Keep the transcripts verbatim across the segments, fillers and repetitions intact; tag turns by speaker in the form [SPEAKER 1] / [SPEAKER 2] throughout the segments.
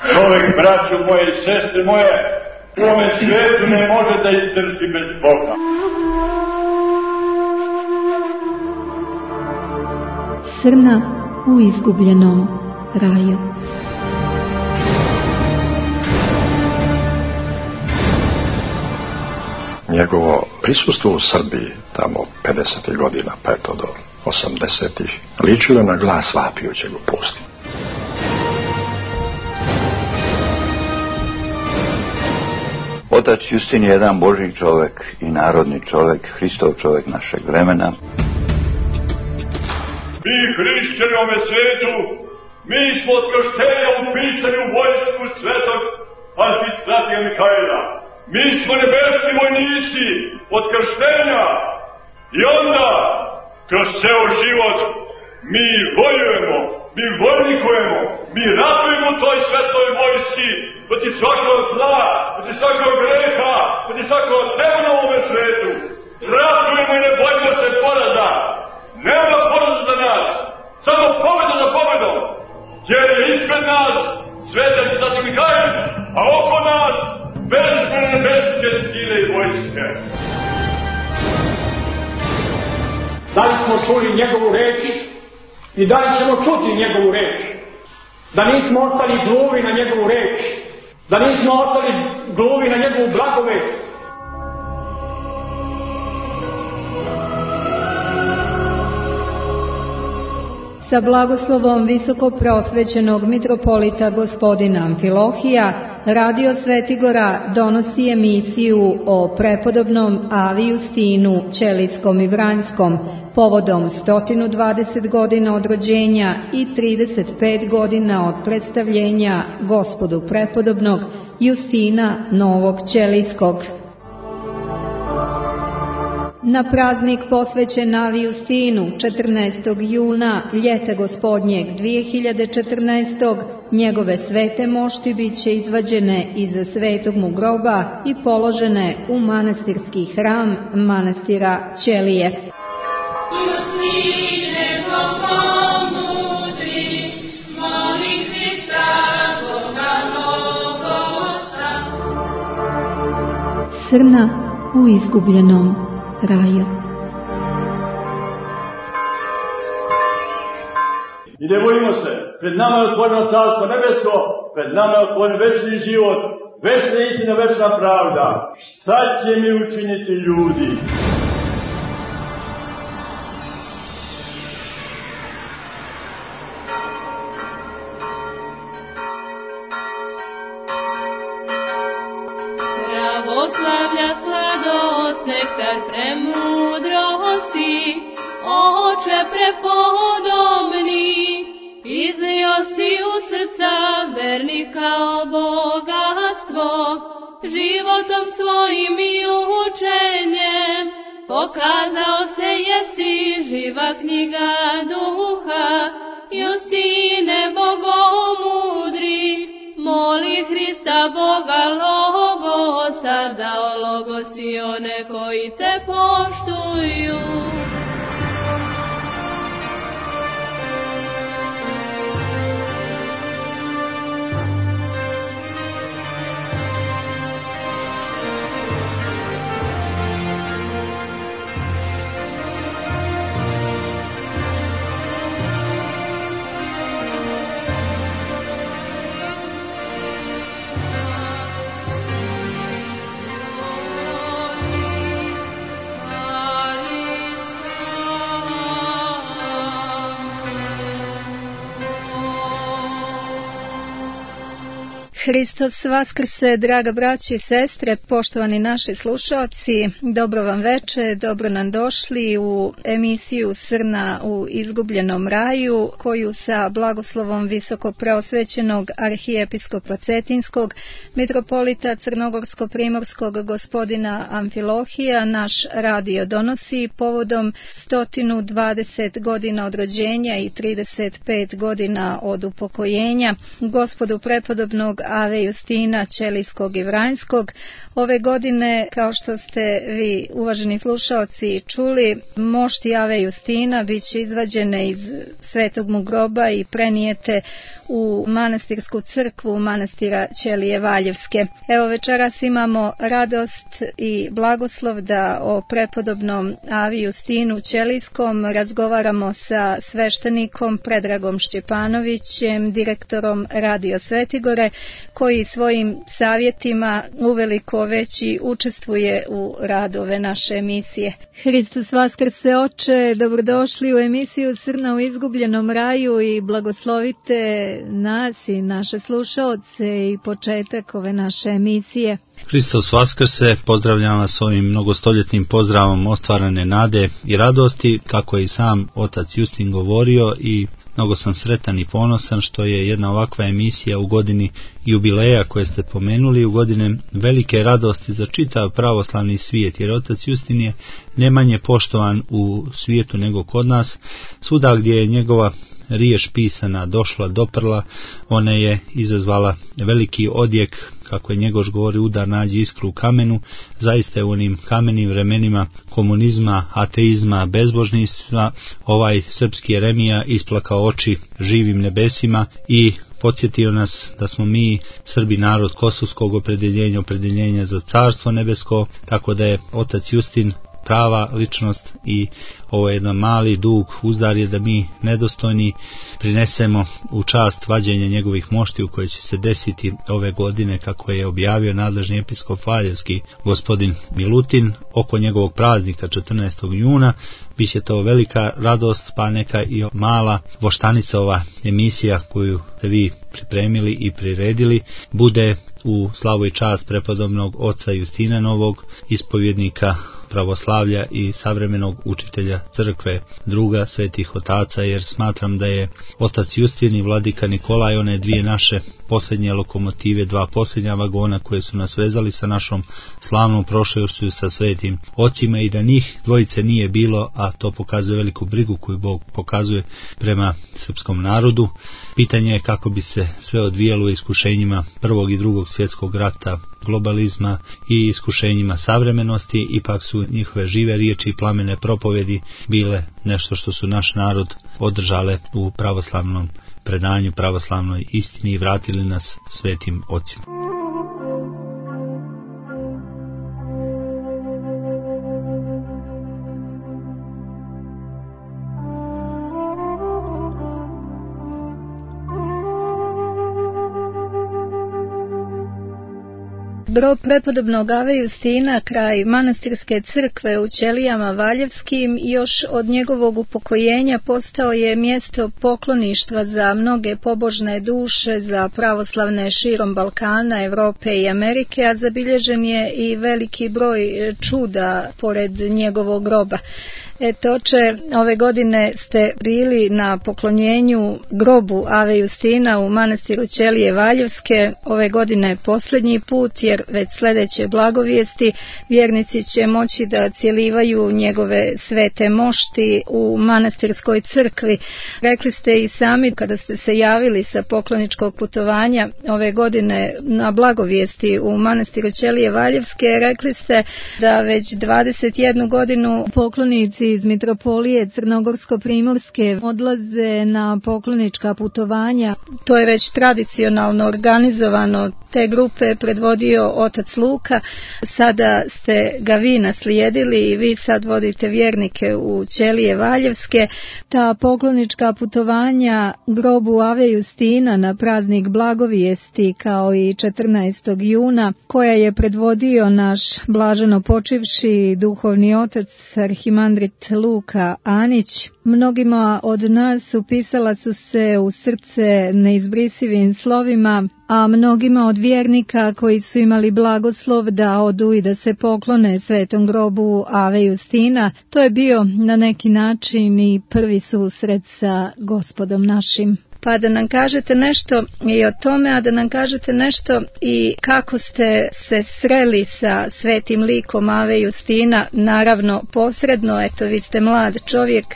[SPEAKER 1] Čovjek, braćo moje i sestre moje, u ovome svijetu ne može da izdrži bez Boga.
[SPEAKER 2] Srna u izgubljenom raju.
[SPEAKER 3] Njegovo prisustvo u Srbiji tamo pedesetih godina, pa eto do osamdesetih, ličilo na glas vapijućeg u pustinji.
[SPEAKER 4] Otac Justin je jedan Božji čovjek i narodni čovjek, Hristov čovjek našeg vremena.
[SPEAKER 1] Mi hrišćani u ovome svijetu, mi smo od krštenja upisani u vojsku svetog arhistratija Mihajla. Mi smo nebeski vojnici od krštenja i onda kroz ceo život mi vojujemo, mi vojnikujemo, mi ratujemo u toj svetoj vojsci protiv svakog zla, protiv svakog greha, protiv svakog temna u ovome svetu. Ratujemo i ne bojimo se poraza. Nema poraza za nas, samo pobjeda za pobjedom, jer je ispred nas svetac Sveti Mihajl, a oko nas bezbrojne nebeske sile i vojske.
[SPEAKER 5] Da li smo čuli njegovu reč i da li ćemo čuti njegovu reč? Da nismo ostali gluvi na njegovu reč, da nismo ostali gluvi na njegovu blagovet.
[SPEAKER 2] Sa blagoslovom visokoprosvećenog mitropolita gospodina Amfilohija, Radio Svetigora donosi emisiju o prepodobnom Avi Justinu Ćelickom i Vranjskom povodom sto dvadeset godina od rođenja i trideset pet godina od predstavljenja Gospodu prepodobnog Justina Novog Ćelijskog. Na praznik posvećen Avi Justinu četrnaestog juna ljeta gospodnjeg dvije hiljade četrnaestog. njegove svete mošti bit će izvađene iz svetog mu groba i položene u manastirski hram manastira Ćelije.
[SPEAKER 6] Justine, bogomudri, moli Hrista, Boga Logosa.
[SPEAKER 2] Srna u izgubljenom raju.
[SPEAKER 1] I ne bojimo se, pred nama je otvoreno carstvo nebesko, pred nama je otvoren večni život, večna istina, večna pravda. Šta će mi učiniti ljudi?
[SPEAKER 6] Pravoslavlja sladost, nektar premudrosti, Oče prepodobni, izlio si u srca vernika o bogatstvo, životom svojim i učenjem, pokazao se jesi živa knjiga duha, Justine bogomudri, moli Hrista Boga Logosa, da ologosi one koji te poštuju.
[SPEAKER 2] Hristos vaskrse, draga braćo i sestre, poštovani naši slušalci, dobro vam veče, dobro nam došli u emisiju Srna u izgubljenom raju, koju sa blagoslovom visokopreosvećenog arhijepiskopa Cetinskog, mitropolita Crnogorsko-primorskog gospodina Amfilohija, naš radio donosi povodom sto dvadeset godina od rođenja i trideset pet godina od upokojenja Gospodu prepodobnog Ave Justina Ćelijskog i Vranjskog. Ove godine, kao što ste vi, uvaženi slušaoci, čuli, mošti Ave Justina bit će izvađene iz svetog mu groba i prenijete u manastirsku crkvu manastira Ćelije Valjevske. Evo, večeras imamo radost i blagoslov da o prepodobnom Avi Justinu Ćelijskom razgovaramo sa sveštenikom Predragom Šćepanovićem, direktorom Radio Svetigore, koji svojim savjetima uveliko već i učestvuje u radu ove naše emisije. Hristos vaskrse, oče, dobrodošli u emisiju Srna u izgubljenom raju i blagoslovite nas i naše slušaoce i početak ove naše emisije.
[SPEAKER 7] Hristos vaskrse, pozdravljam vas ovim mnogostoljetnim pozdravom ostvarane nade i radosti, kako je i sam otac Justin govorio, i mnogo sam sretan i ponosan što je jedna ovakva emisija u godini jubileja koje ste pomenuli, u godine velike radosti za čitav pravoslavni svijet, jer otac Justin je ne manje poštovan u svijetu nego kod nas. Svuda gdje je njegova riječ pisana došla, doprla, ona je izazvala veliki odjek, kako je Njegoš govori, udar nađi iskru u kamenu. Zaista je u onim kamenim vremenima komunizma, ateizma, bezbožništva ovaj srpski Jeremija isplakao oči živim nebesima i podsjetio nas da smo mi Srbi narod kosovskog opredjeljenja, opredjeljenja za carstvo nebesko, tako da je otac Justin prava ličnost i ovo je jedan mali dug, uzdar je da mi nedostojni prinesemo u čast vađenja njegovih moštiju koje će se desiti ove godine, kako je objavio nadležni episkop Valjevski gospodin Milutin oko njegovog praznika četrnaestog juna. Biće to velika radost, pa neka i mala voštanica, ova emisija koju ste vi pripremili i priredili, bude u slavu i čast prepodobnog oca Justina Novog, ispovjednika pravoslavlja i savremenog učitelja crkve, druga svetih otaca, jer smatram da je otac Justin i vladika Nikolaj one dvije naše posljednje lokomotive, dva posljednja vagona koje su nas vezali sa našom slavnom prošlošću, sa svetim ocima, i da njih dvojice nije bilo, a to pokazuje veliku brigu koju Bog pokazuje prema srpskom narodu. Pitanje je kako bi se sve odvijalo u iskušenjima prvog i drugog svjetskog rata, globalizma i iskušenjima savremenosti. Ipak su njihove žive riječi i plamene propovedi bile nešto što su naš narod održale u pravoslavnom predanju, pravoslavnoj istini i vratili nas svetim ocima.
[SPEAKER 2] Grob prepodobnog Ave Justina kraj manastirske crkve u Ćelijama Valjevskim još od njegovog upokojenja postao je mjesto pokloništva za mnoge pobožne duše, za pravoslavne širom Balkana, Europe i Amerike, a zabilježen je i veliki broj čuda pored njegovog groba. Eto, oče, ove godine ste bili na poklonjenju grobu Ave Justina u manastiru Ćelije Valjevske. Ove godine posljednji put, jer već sljedeće blagovijesti vjernici će moći da cijelivaju njegove svete mošti u manastirskoj crkvi. Rekli ste i sami kada ste se javili sa pokloničkog putovanja ove godine na blagovijesti u manastiru Ćelije Valjevske, rekli ste da već dvadeset jednu godinu poklonici iz mitropolije Crnogorsko-Primorske odlaze na poklonička putovanja. To je već tradicionalno organizovano. Te grupe predvodio otac Luka. Sada ste ga vi naslijedili i vi sad vodite vjernike u Ćelije Valjevske. Ta poklonička putovanja grobu Ave Justina na praznik blagovijesti, kao i četrnaestog juna, koja je predvodio naš blaženo počivši duhovni otac arhimandrit Luka Anić, mnogima od nas upisala su se u srce neizbrisivim slovima, a mnogima od vjernika koji su imali blagoslov da odu i da se poklone svetom grobu Ave Justina, to je bio na neki način i prvi susret sa Gospodom našim. Pa da nam kažete nešto i o tome, a da nam kažete nešto i kako ste se sreli sa svetim likom Ave Justina, naravno posredno, eto vi ste mlad čovjek,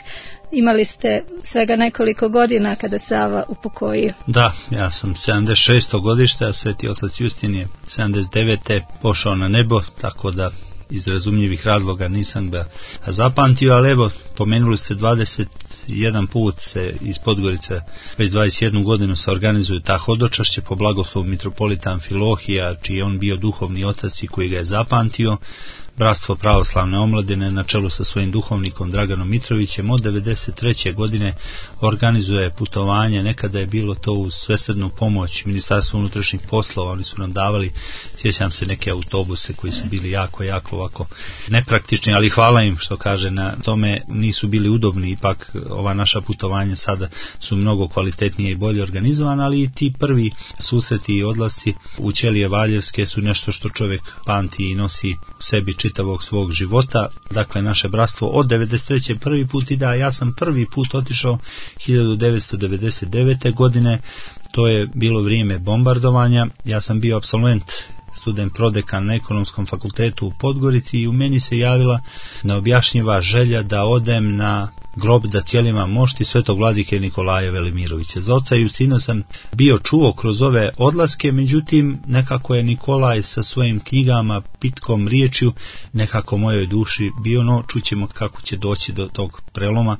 [SPEAKER 2] imali ste svega nekoliko godina kada Sava upokojio.
[SPEAKER 7] Da, ja sam sedamdeset šesto godište, a Sveti otac Justin je sedamdeset devete pošao na nebo, tako da iz razumljivih razloga nisam ga zapamtio, ali evo, pomenuli ste dvadeset jedan put se iz Podgorice, već dvadeset jednu godinu se organizuju ta hodočašće po blagoslovu mitropolita Amfilohija, čiji je on bio duhovni otac i koji ga je zapamtio. Bratstvo pravoslavne omladine na čelu sa svojim duhovnikom Draganom Mitrovićem od devedeset treće godine organizuje putovanje. Nekada je bilo to uz svesrdnu pomoć Ministarstva unutrašnjih poslova, oni su nam davali, sjećam se, neke autobuse koji su bili jako, jako ovako nepraktični, ali hvala im što kaže na tome, nisu bili udobni, ipak ova naša putovanja sada su mnogo kvalitetnije i bolje organizovane, ali i ti prvi susreti i odlasci u ćelije Valjevske su nešto što čovjek pamti i nosi u sebi čitavog svog života. Dakle, naše bratstvo od devedeset treće prvi put i da, ja sam prvi put otišao hiljadu devetsto devedeset devete godine, to je bilo vrijeme bombardovanja, ja sam bio apsolvent, student prodekan na Ekonomskom fakultetu u Podgorici i u meni se javila neobjašnjiva želja da odem na grob da tijelima mošti svetog vladike Nikolaja Velimirovića. Za oca Justina sam bio čuo kroz ove odlaske, međutim nekako je Nikolaj sa svojim knjigama, pitkom riječju nekako mojoj duši bio, no čućemo kako će doći do tog preloma.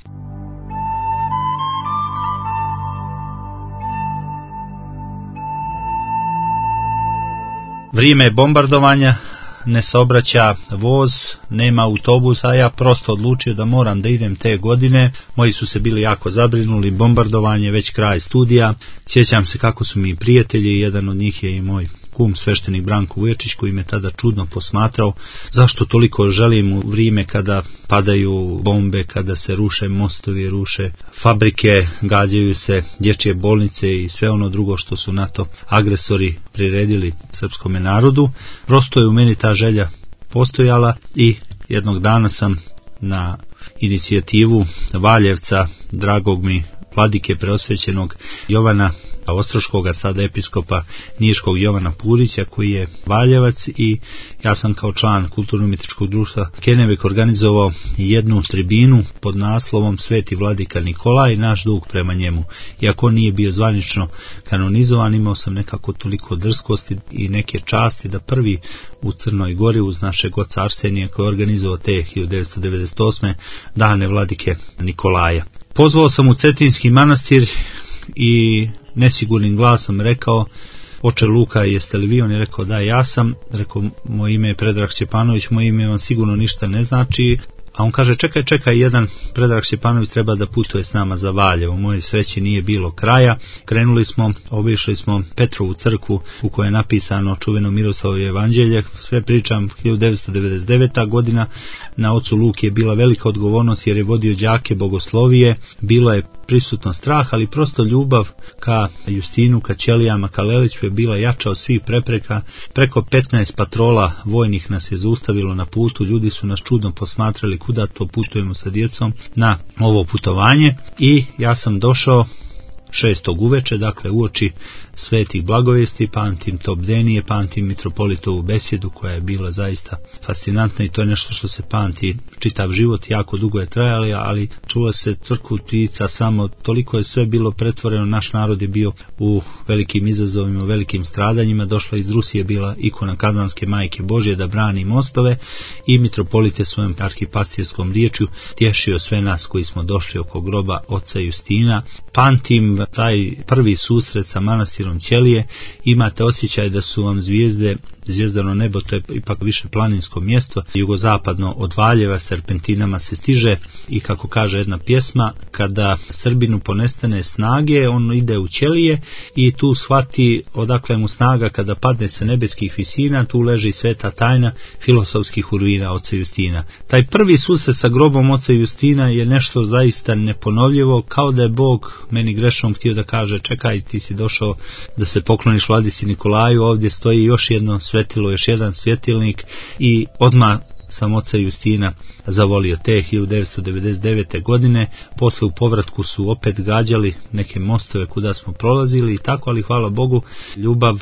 [SPEAKER 7] Vrijeme bombardovanja, ne saobraća voz, nema autobusa, a ja prosto odlučio da moram da idem te godine. Moji su se bili jako zabrinuli, bombardovanje, već kraj studija. Sjećam se kako su mi prijatelji, jedan od njih je i moj kum sveštenik Branko Vuječić, koji me tada čudno posmatrao zašto toliko želim u vrijeme kada padaju bombe, kada se ruše mostovi, ruše fabrike, gađaju se dječje bolnice i sve ono drugo što su NATO agresori priredili srpskome narodu. Prosto je u meni ta želja postojala i jednog dana sam na inicijativu Valjevca, dragog mi vladike preosvećenog Jovana Ostroškoga, sada episkopa Niškog Jovana Purića, koji je Valjevac, i ja sam kao član kulturno-umjetničkog društva Kenevek organizovao jednu tribinu pod naslovom Sveti vladika Nikolaj, naš dug prema njemu. Iako nije bio zvanično kanonizovan, imao sam nekako toliko drskosti i neke časti da prvi u Crnoj Gori uz našeg oca Arsenija, koji je organizovao te hiljadu devetsto devedeset osme dane vladike Nikolaja. Pozvao sam u Cetinski manastir i nesigurnim glasom rekao: oče Luka, jeste li vi? On je rekao: da, ja sam. Rekao: moje ime je Predrag Šćepanović, moje ime vam sigurno ništa ne znači. A on kaže: čekaj, čekaj, jedan Predrag Šćepanović treba da putuje s nama za Valjevo. Moje sreći nije bilo kraja. Krenuli smo, obišli smo Petrovu crkvu u kojoj je napisano čuveno Miroslavljevo evanđelje. Sve pričam, hiljadu devetsto devedeset deveta godina. Na ocu Luki je bila velika odgovornost jer je vodio đake bogoslovije. Bilo je prisutno strah, ali prosto ljubav ka Justinu, ka ćelijama, ka Leliću je bila jača od svih prepreka. Preko petnaest patrola vojnih nas je zaustavilo na putu. Ljudi su nas čudno posmatrali kuda to putujemo sa djecom na ovo putovanje, i ja sam došao šestog uveče, dakle uoči svetih blagovijesti, pamtim to bdenije, pamtim mitropolitovu besjedu koja je bila zaista fascinantna, i to je nešto što se pamti čitav život, jako dugo je trajalo, ali čuva se crkvu ptica samo, toliko je sve bilo pretvoreno, naš narod je bio u velikim izazovima, velikim stradanjima, došla iz Rusije, bila ikona Kazanske majke Božje da brani mostove, i mitropolit je svojom arhipastirskom riječju tješio sve nas koji smo došli oko groba oca Justina. Pamtim taj prvi susret sa manastirom Ćelije, imate osjećaj da su vam zvijezde, zvijezdano nebo, to je ipak više planinsko mjesto, jugozapadno od Valjeva, serpentinama se stiže, i kako kaže jedna pjesma, kada Srbinu ponestane snage, on ide u Ćelije i tu shvati odakle mu snaga kada padne sa nebeskih visina, tu leži sveta tajna filosofskih urvina oca Justina. Taj prvi susret sa grobom oca Justina je nešto zaista neponovljivo, kao da je Bog meni grešom htio da kaže: čekaj, ti si došao da se pokloniš vladici Nikolaju, ovdje stoji još jedno svetilo, još jedan svjetilnik, i odmah sam oca Justina zavolio. Te hiljadu devetsto devedeset devete godine, posle u povratku su opet gađali neke mostove kuda smo prolazili i tako, ali hvala Bogu, ljubav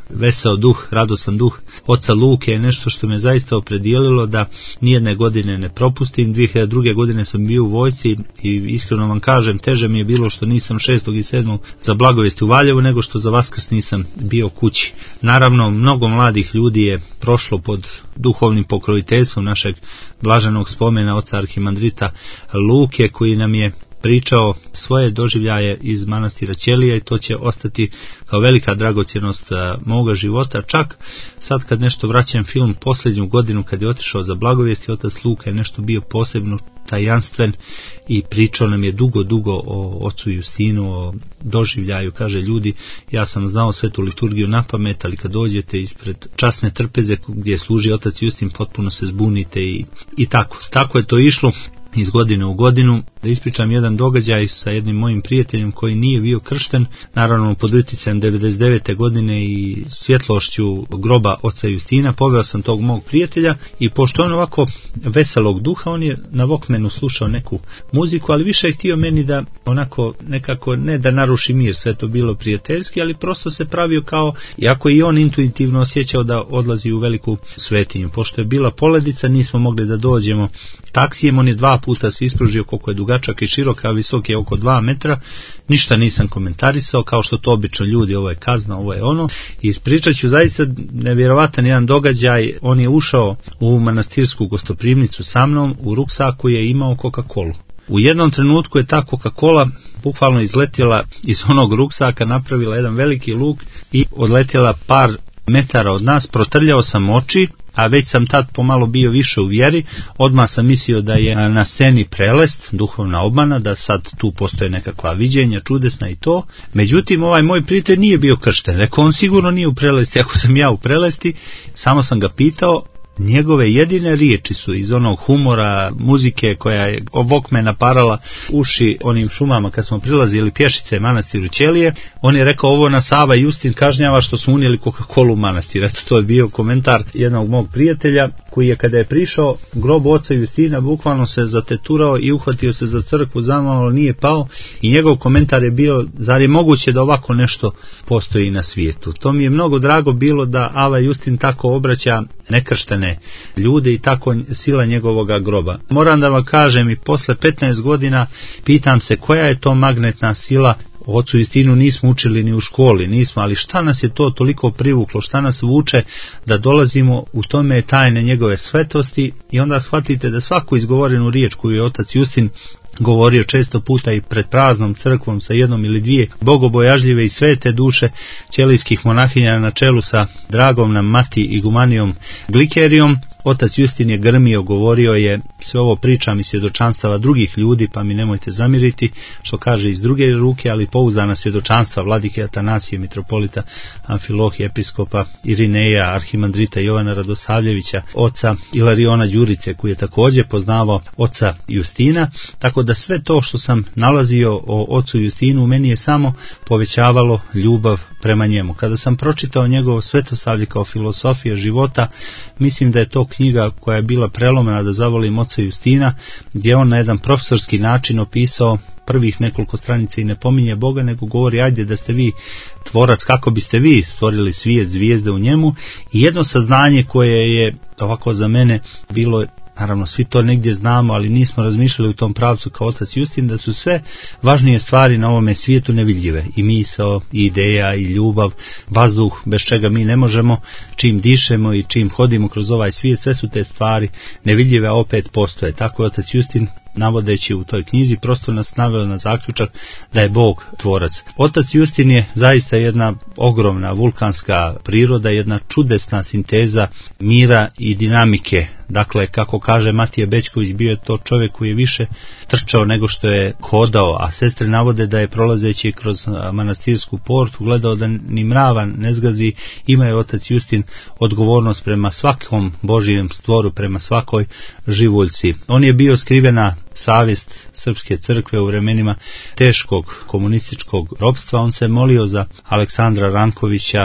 [SPEAKER 7] veseo duh, radosan duh oca Luke je nešto što me zaista opredijelilo da nijedne godine ne propustim. dvije hiljade druge. godine sam bio u vojsci i iskreno vam kažem, teže mi je bilo što nisam šestog i sedmog za blagovijesti u Valjevu nego što za Vaskrs nisam bio kući. Naravno, mnogo mladih ljudi je prošlo pod duhovnim pokroviteljstvom našeg blaženog spomena oca arhimandrita Luke, koji nam je pričao svoje doživljaje iz manastira Ćelija i to će ostati kao velika dragocjenost moga života. Čak sad kad nešto vraćam film posljednju godinu kad je otišao za blagovijesti, otac Luka je nešto bio posebno tajanstven i pričao nam je dugo, dugo o ocu Justinu, o doživljaju. Kaže, ljudi, ja sam znao svetu liturgiju na pamet, ali kad dođete ispred časne trpeze gdje služi otac Justin, potpuno se zbunite i, i tako. Tako je to išlo iz godine u godinu. Da ispričam jedan događaj sa jednim mojim prijateljem koji nije bio kršten, naravno pod utjecajem devedeset devete. godine i svjetlošću groba oca Justina, poveo sam tog mog prijatelja i pošto on ovako veselog duha, on je na Walkmanu slušao neku muziku, ali više je htio meni da onako nekako, ne da naruši mir, sve to bilo prijateljski, ali prosto se pravio kao, iako i on intuitivno osjećao da odlazi u veliku svetinju. Pošto je bila poledica, nismo mogli da dođemo taksijem, on je dva puta se ispružio koliko je dugačak i širok, a visok je oko dva metra, ništa nisam komentarisao, kao što to obično ljudi, ovo je kazna, ovo je ono, i ispričat ću zaista nevjerovatan jedan događaj. On je ušao u manastirsku gostoprimnicu sa mnom, u ruksaku je imao Coca-Colu. U jednom trenutku je ta Coca-Cola bukvalno izletjela iz onog ruksaka, napravila jedan veliki luk i odletjela par metara od nas, protrljao sam oči, a već sam tad pomalo bio više u vjeri, odmah sam mislio da je na sceni prelest, duhovna obmana, da sad tu postoje nekakva viđenja čudesna i to. Međutim, ovaj moj prijatelj nije bio kršten, rekao on sigurno nije u prelesti, ako sam ja u prelesti, samo sam ga pitao. Njegove jedine riječi su iz onog humora, muzike koja je ovog me naparala uši onim šumama kad smo prilazili pješice manastiru Ćelije. On je rekao, ovo nas Sava Justin kažnjava što smo unijeli Coca-Colu u manastir. Eto, to je bio komentar jednog mog prijatelja koji je kada je prišao grob oca Justina bukvalno se zateturao i uhvatio se za crkvu, zamalo nije pao i njegov komentar je bio, zar je moguće da ovako nešto postoji na svijetu. To mi je mnogo drago bilo da Ava Justin tako obraća nekrštene ljude i tako sila njegovoga groba. Moram da vam kažem, i posle petnaest godina pitam se koja je to magnetna sila. Ocu Justinu nismo učili ni u školi, nismo, ali šta nas je to toliko privuklo, šta nas vuče da dolazimo, u tome je tajne njegove svetosti. I onda shvatite da svaku izgovorenu riječ koju je otac Justin govorio često puta i pred praznom crkvom sa jednom ili dvije bogobojažljive i svete duše ćelijskih monahinja na čelu sa dragom nam mati igumanijom Glikerijom, otac Justin je grmio, govorio je, sve ovo pričam iz svjedočanstava drugih ljudi, pa mi nemojte zamiriti, što kaže iz druge ruke, ali pouzdana svjedočanstva vladike Atanasije, mitropolita Amfilohije, episkopa Irineja, arhimandrita Jovana Radosavljevića, oca Ilariona Đurice, koji je također poznavao oca Justina, tako da sve to što sam nalazio o ocu Justinu u meni je samo povećavalo ljubav prema njemu. Kada sam pročitao njegovo Svetosavlje kao filosofija života, mislim da je to knjiga koja je bila prelomena da zavolim oca Justina, gdje on na jedan profesorski način opisao prvih nekoliko stranica i ne pominje Boga, nego govori, ajde da ste vi tvorac, kako biste vi stvorili svijet, zvijezde u njemu. I jedno saznanje koje je ovako za mene bilo, naravno svi to negdje znamo, ali nismo razmišljali u tom pravcu kao otac Justin, da su sve važnije stvari na ovome svijetu nevidljive. I misao, i ideja, i ljubav, vazduh, bez čega mi ne možemo, čim dišemo i čim hodimo kroz ovaj svijet, sve su te stvari nevidljive, a opet postoje. Tako je otac Justin, navodeći u toj knjizi, prosto nas naveo na zaključak da je Bog tvorac. Otac Justin je zaista jedna ogromna vulkanska priroda, jedna čudesna sinteza mira i dinamike. Dakle, kako kaže Matija Bećković, bio je to čovjek koji je više trčao nego što je hodao, a sestre navode da je prolazeći kroz manastirsku portu gledao da ni mrava ne zgazi. Ima je otac Justin odgovornost prema svakom Božijem stvoru, prema svakoj živuljci. On je bio skrivena savjest srpske crkve u vremenima teškog komunističkog ropstva. On se molio za Aleksandra Rankovića,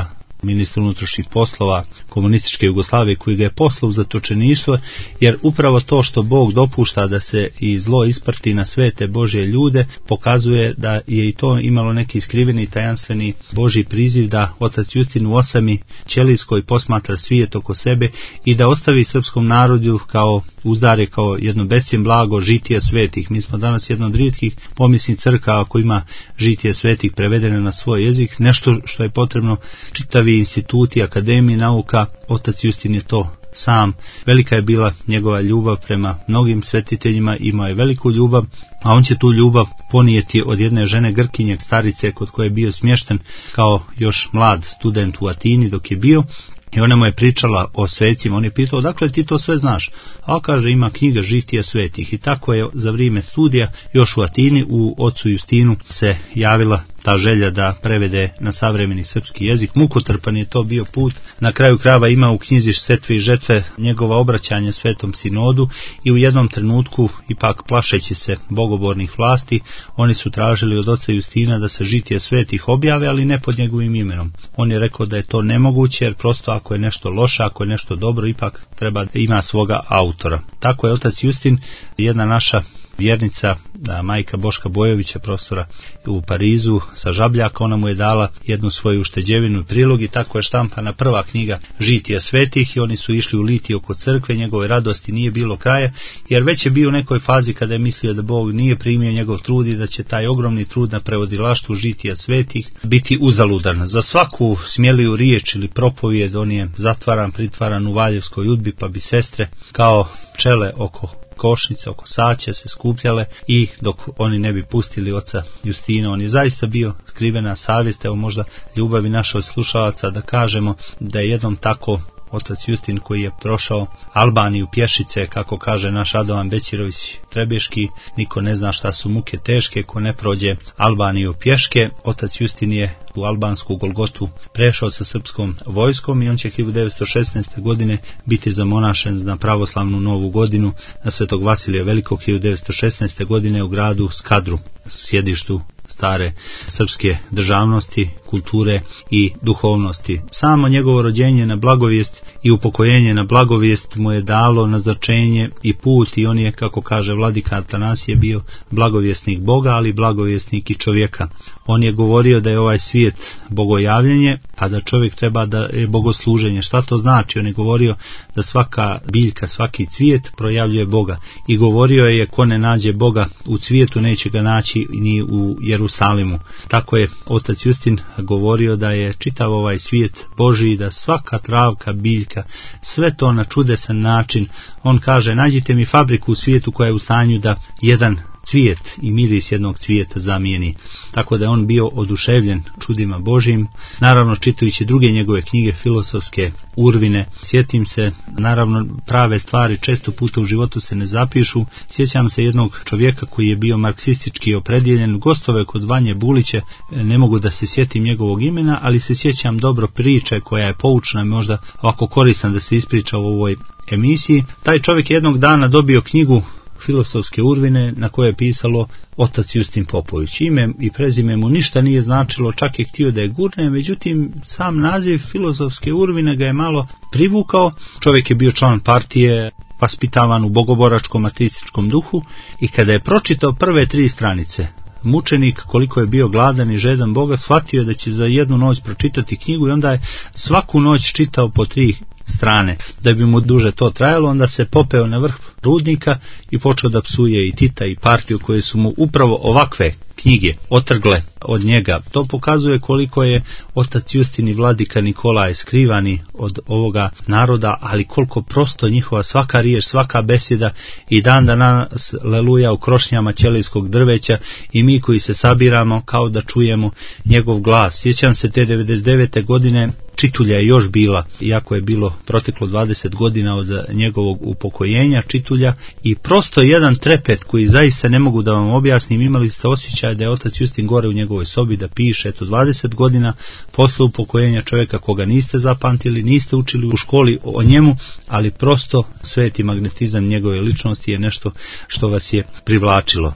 [SPEAKER 7] ministra unutrašnjih poslova komunističke Jugoslavije, koji ga je poslao u zatočeništvo, jer upravo to što Bog dopušta da se i zlo isprti na sve te Božje ljude, pokazuje da je i to imalo neki skriveni tajanstveni Božji priziv, da otac Justin u osami ćelijskoj posmatra svijet oko sebe i da ostavi srpskom narodu kao uzdare, kao jedno bescjen blago žitije svetih. Mi smo danas jedno od rijetkih pomisnih crkava koji ima žitije svetih prevedene na svoj jezik, nešto što je potrebno čitavi instituti, akademiji nauka. Otac Justin je to sam. Velika je bila njegova ljubav prema mnogim svetiteljima, imao je veliku ljubav, a on će tu ljubav ponijeti od jedne žene Grkinje, starice, kod koje je bio smješten kao još mlad student u Atini dok je bio. I ona mu je pričala o svecima, on je pitao, dakle ti to sve znaš? A kaže, ima knjiga Žitije svetih. I tako je za vrijeme studija još u Atini u ocu Justinu se javila ta želja da prevede na savremeni srpski jezik. Mukotrpan je to bio put. Na kraju krajeva ima u knjizi Setve i žetve njegova obraćanje Svetom sinodu i u jednom trenutku, ipak plašeći se bogobornih vlasti, oni su tražili od oca Justina da se Žitije svetih objave, ali ne pod njegovim imenom. On je rekao da je to nemoguće, jer prosto ako je nešto loše, ako je nešto dobro, ipak treba da ima svoga autora. Tako je otac Justin, jedna naša vjernica, majka Boška Bojovića, profesora u Parizu sa Žabljaka, ona mu je dala jednu svoju ušteđevinu i prilog i tako je štampana prva knjiga Žitija svetih i oni su išli u litiju oko crkve, njegove radosti nije bilo kraja, jer već je bio u nekoj fazi kada je mislio da Bog nije primio njegov trud i da će taj ogromni trud na prevodilaštvu Žitija svetih biti uzaludan. Za svaku smjeliju riječ ili propovijed on je zatvaran, pritvaran u Valjevskoj udbi, pa bi sestre kao pčele oko košnice, oko saće se skupljale i dok oni ne bi pustili oca Justina, on je zaista bio skrivena savjest. Evo možda ljubavi našoj slušalaca da kažemo da je jednom tako otac Justin, koji je prošao Albaniju pješice, kako kaže naš Adovan Bećirović Trebeški, niko ne zna šta su muke teške ko ne prođe Albaniju pješke. Otac Justin je u albansku Golgotu prešao sa srpskom vojskom i on će hiljadu devetsto šesnaeste. godine biti zamonašen na pravoslavnu novu godinu na Svetog Vasilija Velikog hiljadu devetsto šesnaeste. godine u gradu Skadru, sjedištu stare srpske državnosti, kulture i duhovnosti. Samo njegovo rođenje na blagovijest i upokojenje na blagovijest mu je dalo naznačenje i put i on je, kako kaže vladika Atanasije, bio blagovjesnik Boga, ali blagovjesnik i čovjeka. On je govorio da je ovaj svijet bogojavljenje, a da čovjek treba da je bogosluženje. Šta to znači? On je govorio da svaka biljka, svaki cvijet projavljuje Boga. I govorio je, ko ne nađe Boga u cvijetu, neće ga naći ni u Jerusalimu. Tako je otac Justin govorio da je čitav ovaj svijet Božji, da svaka travka, biljka, sve to na čudesan način. On kaže, nađite mi fabriku u svijetu koja je u stanju da jedan cvijet i miris jednog cvijeta zamijeni. Tako da je on bio oduševljen čudima Božjim. Naravno, čitajući druge njegove knjige, filozofske urvine, sjetim se, naravno, prave stvari često puta u životu se ne zapišu. Sjećam se jednog čovjeka koji je bio marksistički opredjeljen, gostove kod Vanje Bulića, ne mogu da se sjetim njegovog imena, ali se sjećam dobro priče koja je poučna, možda ovako korisna da se ispriča u ovoj emisiji. Taj čovjek je jednog dana dobio knjigu filozofske urvine na koje je pisalo otac Justin Popović. Ime i prezime mu ništa nije značilo, čak je htio da je gurne, međutim sam naziv filozofske urvine ga je malo privukao. Čovjek je bio član partije, vaspitavan u bogoboračkom ateističkom duhu i kada je pročitao prve tri stranice, mučenik, koliko je bio gladan i žedan Boga, shvatio da će za jednu noć pročitati knjigu i onda je svaku noć čitao po tri strane. Da bi mu duže to trajalo, onda se popeo na vrh rudnika i počeo da psuje i Tita i partiju koje su mu upravo ovakve knjige otrgle od njega. To pokazuje koliko je otac Justin i vladika Nikolaj skrivani od ovoga naroda, ali koliko prosto njihova svaka riječ, svaka besjeda i dan danas leluja u krošnjama ćelijskog drveća i mi koji se sabiramo kao da čujemo njegov glas. Sjećam se te devedeset devete. godine, Čitulja je još bila, iako je bilo proteklo dvadeset godina od njegovog upokojenja, Čitulja, i prosto jedan trepet koji zaista ne mogu da vam objasnim. Imali ste osjećaj da je otac Justin gore u njegovoj sobi da piše, eto dvadeset godina posle upokojenja čovjeka koga niste zapamtili, niste učili u školi o njemu, ali prosto sveti magnetizam njegove ličnosti je nešto što vas je privlačilo.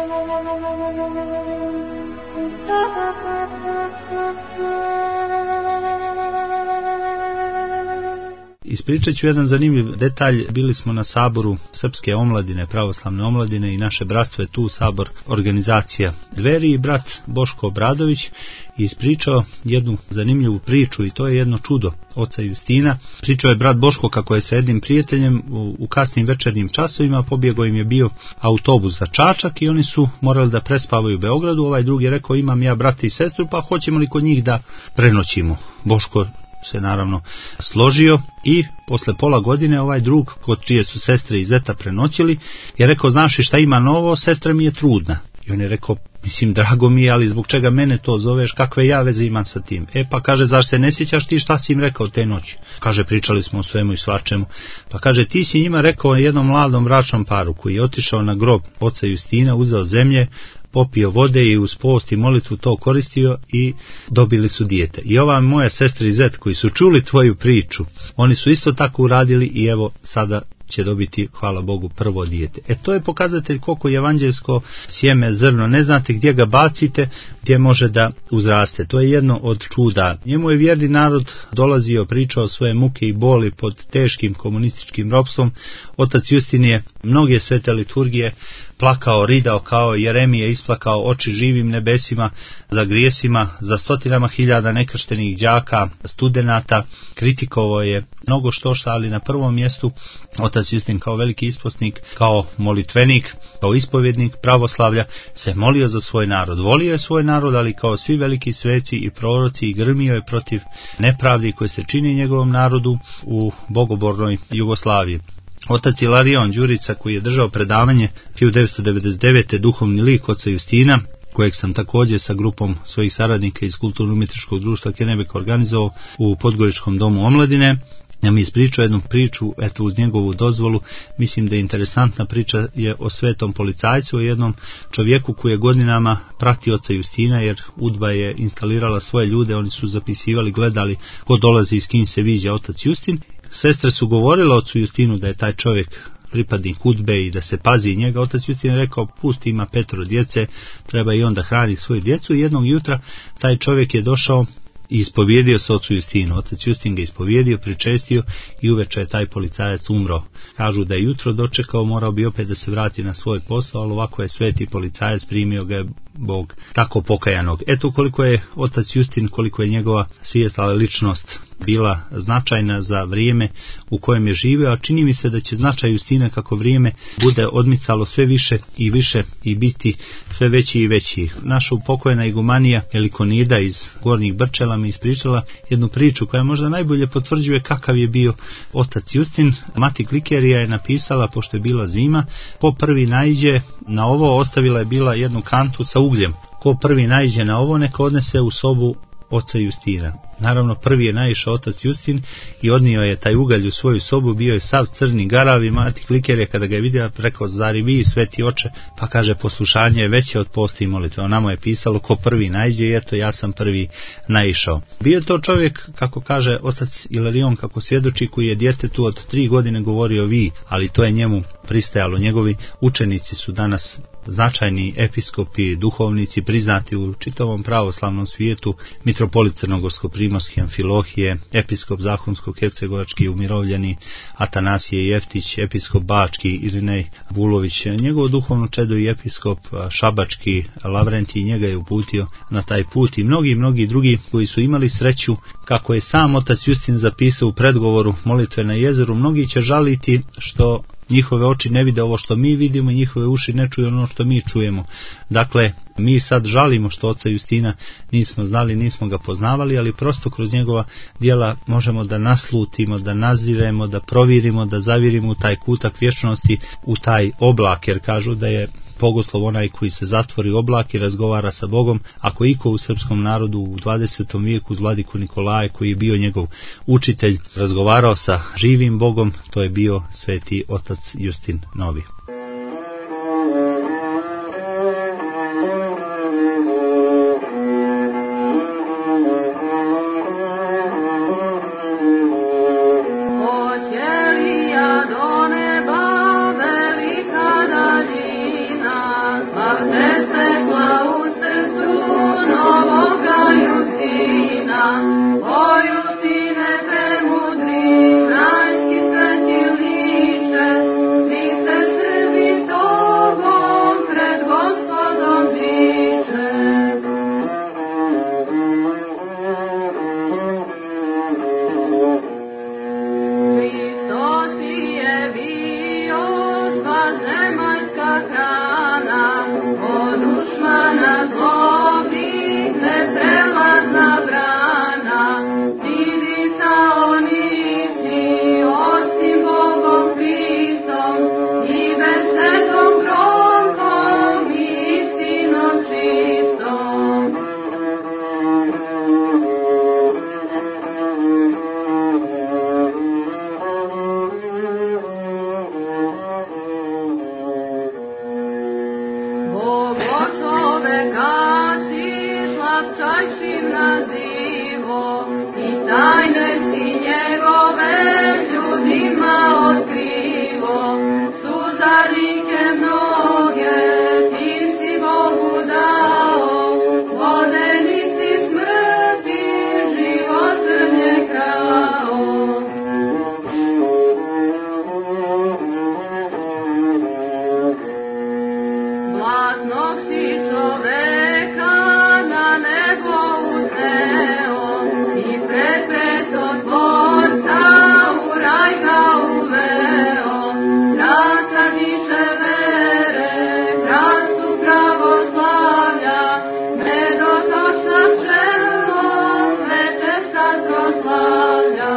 [SPEAKER 7] Ispričat ću jedan zanimljiv detalj. Bili smo na saboru Srpske omladine, pravoslavne omladine i naše bratstvo je tu, sabor, organizacija Dveri, i brat Boško Obradović ispričao jednu zanimljivu priču, i to je jedno čudo oca Justina. Pričao je brat Boško kako je sa jednim prijateljem u, u kasnim večernjim časovima, pobjegao im je bio autobus za Čačak i oni su morali da prespavaju u Beogradu. Ovaj drugi je rekao, imam ja brata i sestru, pa hoćemo li kod njih da prenoćimo? Boško se naravno složio i posle pola godine ovaj drug, kod čije su sestre i zeta prenoćili, je rekao, znaš šta ima novo, sestra mi je trudna. I on je rekao, mislim, drago mi je, ali zbog čega mene to zoveš, kakve ja veze imam sa tim? E pa kaže, zar se ne sjećaš ti šta si im rekao te noći? Kaže, pričali smo o svemu i svačemu. Pa kaže, ti si njima rekao jednom mladom bračnom paru koji je otišao na grob oca Justina, uzeo zemlje, popio vode i uz post i molitvu to koristio i dobili su dijete. I ova moja sestra i zet koji su čuli tvoju priču, oni su isto tako uradili i evo sada će dobiti, hvala Bogu, prvo dijete. E to je pokazatelj koliko je evanđelsko sjeme, zrno, ne znate gdje ga bacite, gdje može da uzraste. To je jedno od čuda. Njemu je vjerni narod dolazio, pričao svoje muke i boli pod teškim komunističkim ropstvom. Otac Justin je mnoge svete liturgije plakao, ridao kao Jeremije, isplakao oči živim nebesima za grijesima, za stotinama hiljada nekrštenih đaka, studenata, kritikovao je mnogo što šta, ali na prvom mjestu otac Justin kao veliki isposnik, kao molitvenik, kao ispovjednik pravoslavlja se molio za svoj narod. Volio je svoj narod, ali kao svi veliki sveci i proroci i grmio je protiv nepravdi koje se čini njegovom narodu u bogobornoj Jugoslaviji. Otac Ilarion Đurica, koji je držao predavanje hiljadu devetsto devedeset devete. duhovni lik oca Justina, kojeg sam također sa grupom svojih saradnika iz Kulturno-umjetničkog društva Kenebek organizovao u Podgoričkom domu omladine, ja mi ispričao jednu priču, eto uz njegovu dozvolu. Mislim da je interesantna priča je o svetom policajcu, o jednom čovjeku koji je godinama pratio oca Justina, jer UDBA je instalirala svoje ljude, oni su zapisivali, gledali ko dolazi i s kim se viđa otac Justin. Sestre su govorile ocu Justinu da je taj čovjek pripadnik UDBE i da se pazi njega. Otac Justin je rekao, pusti, ima petoro djece, treba i on da hrani svoju djecu. I jednog jutra taj čovjek je došao i ispovjedio se ocu Justinu. Otac Justin ga ispovjedio, pričestio i uveče je taj policajac umro. Kažu da je jutro dočekao, morao bi opet da se vrati na svoj posao, ali ovako je sveti policajac, primio ga je Bog tako pokajanog. Eto koliko je otac Justin, koliko je njegova svijetla ličnost bila značajna za vrijeme u kojem je živio, a čini mi se da će značaj Justina kako vrijeme bude odmicalo sve više i više i biti sve veći i veći. Naša upokojena igumanija Elikonida iz Gornjih Brčela mi ispričala jednu priču koja možda najbolje potvrđuje kakav je bio otac Justin. Mati Klikerija je napisala, pošto je bila zima, ko prvi naiđe na ovo, ostavila je bila jednu kantu sa ugljem. Ko prvi naiđe na ovo, neka odnese u sobu oca Justina. Naravno, prvi je naišao otac Justin i odnio je taj ugalj u svoju sobu, bio je sav crni, garav, i mati Klikerija kada ga je vidjela rekao, zar i vi sveti oče? Pa kaže, poslušanje je veće od posta i molitve. Onamo je pisalo, ko prvi naiđe, i eto ja sam prvi naišao. Bio je to čovjek, kako kaže otac Ilarion, kako svjedoči, koji je djetetu od tri godine govorio vi, ali to je njemu pristajalo. Njegovi učenici su danas značajni episkopi, duhovnici, priznati u čitavom pravoslavnom svijetu, mitropolit Crnogorsko-primorski Amfilohije, episkop Zahumsko-hercegovački umirovljeni Atanasije Jeftić, episkop Bački Irinej Vulović, njegovo duhovno čedo i episkop Šabački Lavrentij, njega je uputio na taj put, i mnogi, mnogi drugi koji su imali sreću, kako je sam otac Justin zapisao u predgovoru molitve na jezeru, mnogi će žaliti što njihove oči ne vide ovo što mi vidimo, njihove uši ne čuju ono što mi čujemo. Dakle, mi sad žalimo što oca Justina nismo znali, nismo ga poznavali, ali prosto kroz njegova djela možemo da naslutimo, da naziremo, da provirimo, da zavirimo u taj kutak vječnosti, u taj oblak, jer kažu da je bogoslov onaj koji se zatvori u oblak i razgovara sa Bogom. Ako iko u srpskom narodu u dvadesetom vijeku uz vladiku Nikolaja, koji je bio njegov učitelj, razgovarao sa živim Bogom, to je bio sveti otac Justin Novi.
[SPEAKER 6] Amen. zemaljska hrana, od dušmana zlobnih neprelazna brana, ti disao nisi osim Bogom Hristom i besedom gromkom i istinom čistom. Bog od čoveka si slatčajšim nazivo i tajne si njegove ljudima otkrivo. Suza rijeke mnoge ti si Bogu dao, vodenici smrti život zrnje krao. Blatnog si čoveka na nebo uzneo i pred presto Tvorca u raj ga uveo. Rasadiče vere, krastu pravoslavlja, medotočna pčelo, sve te sad proslavlja.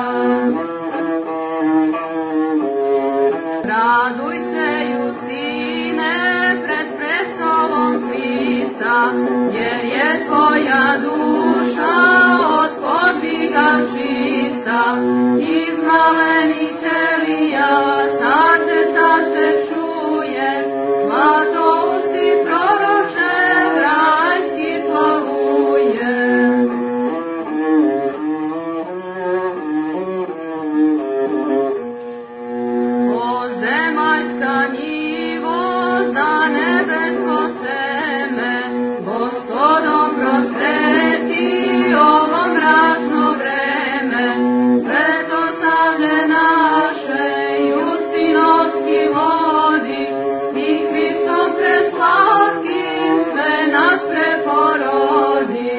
[SPEAKER 6] Raduj se, Justine, pred prestolom Hrista, jer je tvoja duša od podviga čista. Iz malenih ćelija sad te sad se čuje, zlatousti proroče rajski slavuje. O zemaljska njivo za nebesko seme, Gospodom prosveti ovo mračno vreme. Sveto slavlje naše Justinovski vodi i Hristom preslatkim sve nas preporodi.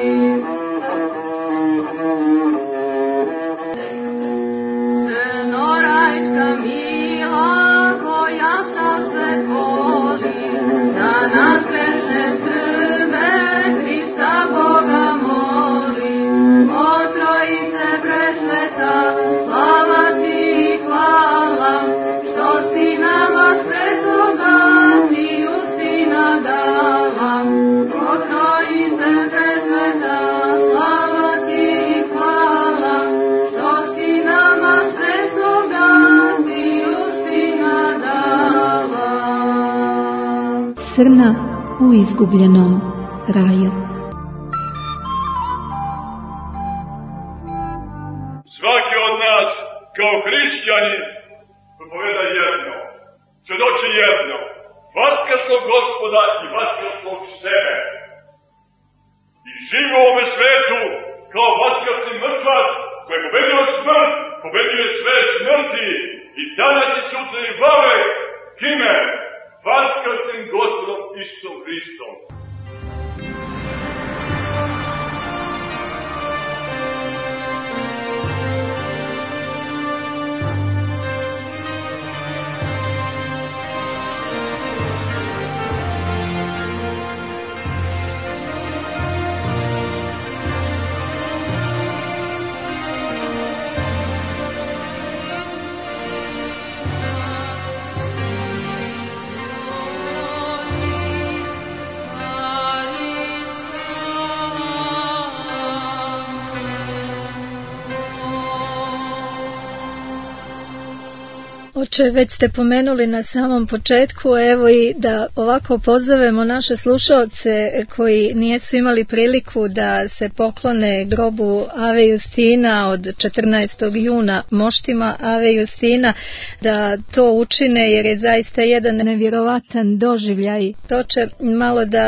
[SPEAKER 6] Crnorajska mila koja sa sve voli, za nas grešne Srbe Hrista Boga moli. O Trojice presveta, slava ti i hvala, što si nama svetoga ti Justina dala. O Trojice presveta, slava ti i hvala, što si nama svetoga ti Justina dala.
[SPEAKER 2] Srna u izgubljenom raju.
[SPEAKER 1] Svaki od nas, kao hrišćanin, propoveda jedno, svjedoči jedno, vaskrslog Gospoda i vaskrslog sebe. I živi u ovome svetu, kao vaskrsli mrtvac, koji je pobedio smrt, pobedio sve smrti, i danas i sutra i vavek, kime? Vaskrslim Gospodom Isusom Hristom.
[SPEAKER 2] Oče, već ste pomenuli na samom početku, evo i da ovako pozovemo naše slušaoce koji nijesu imali priliku da se poklone grobu Ave Justina od četrnaestog juna, moštima Ave Justina, da to učine jer je zaista jedan nevjerovatan doživljaj. To će malo da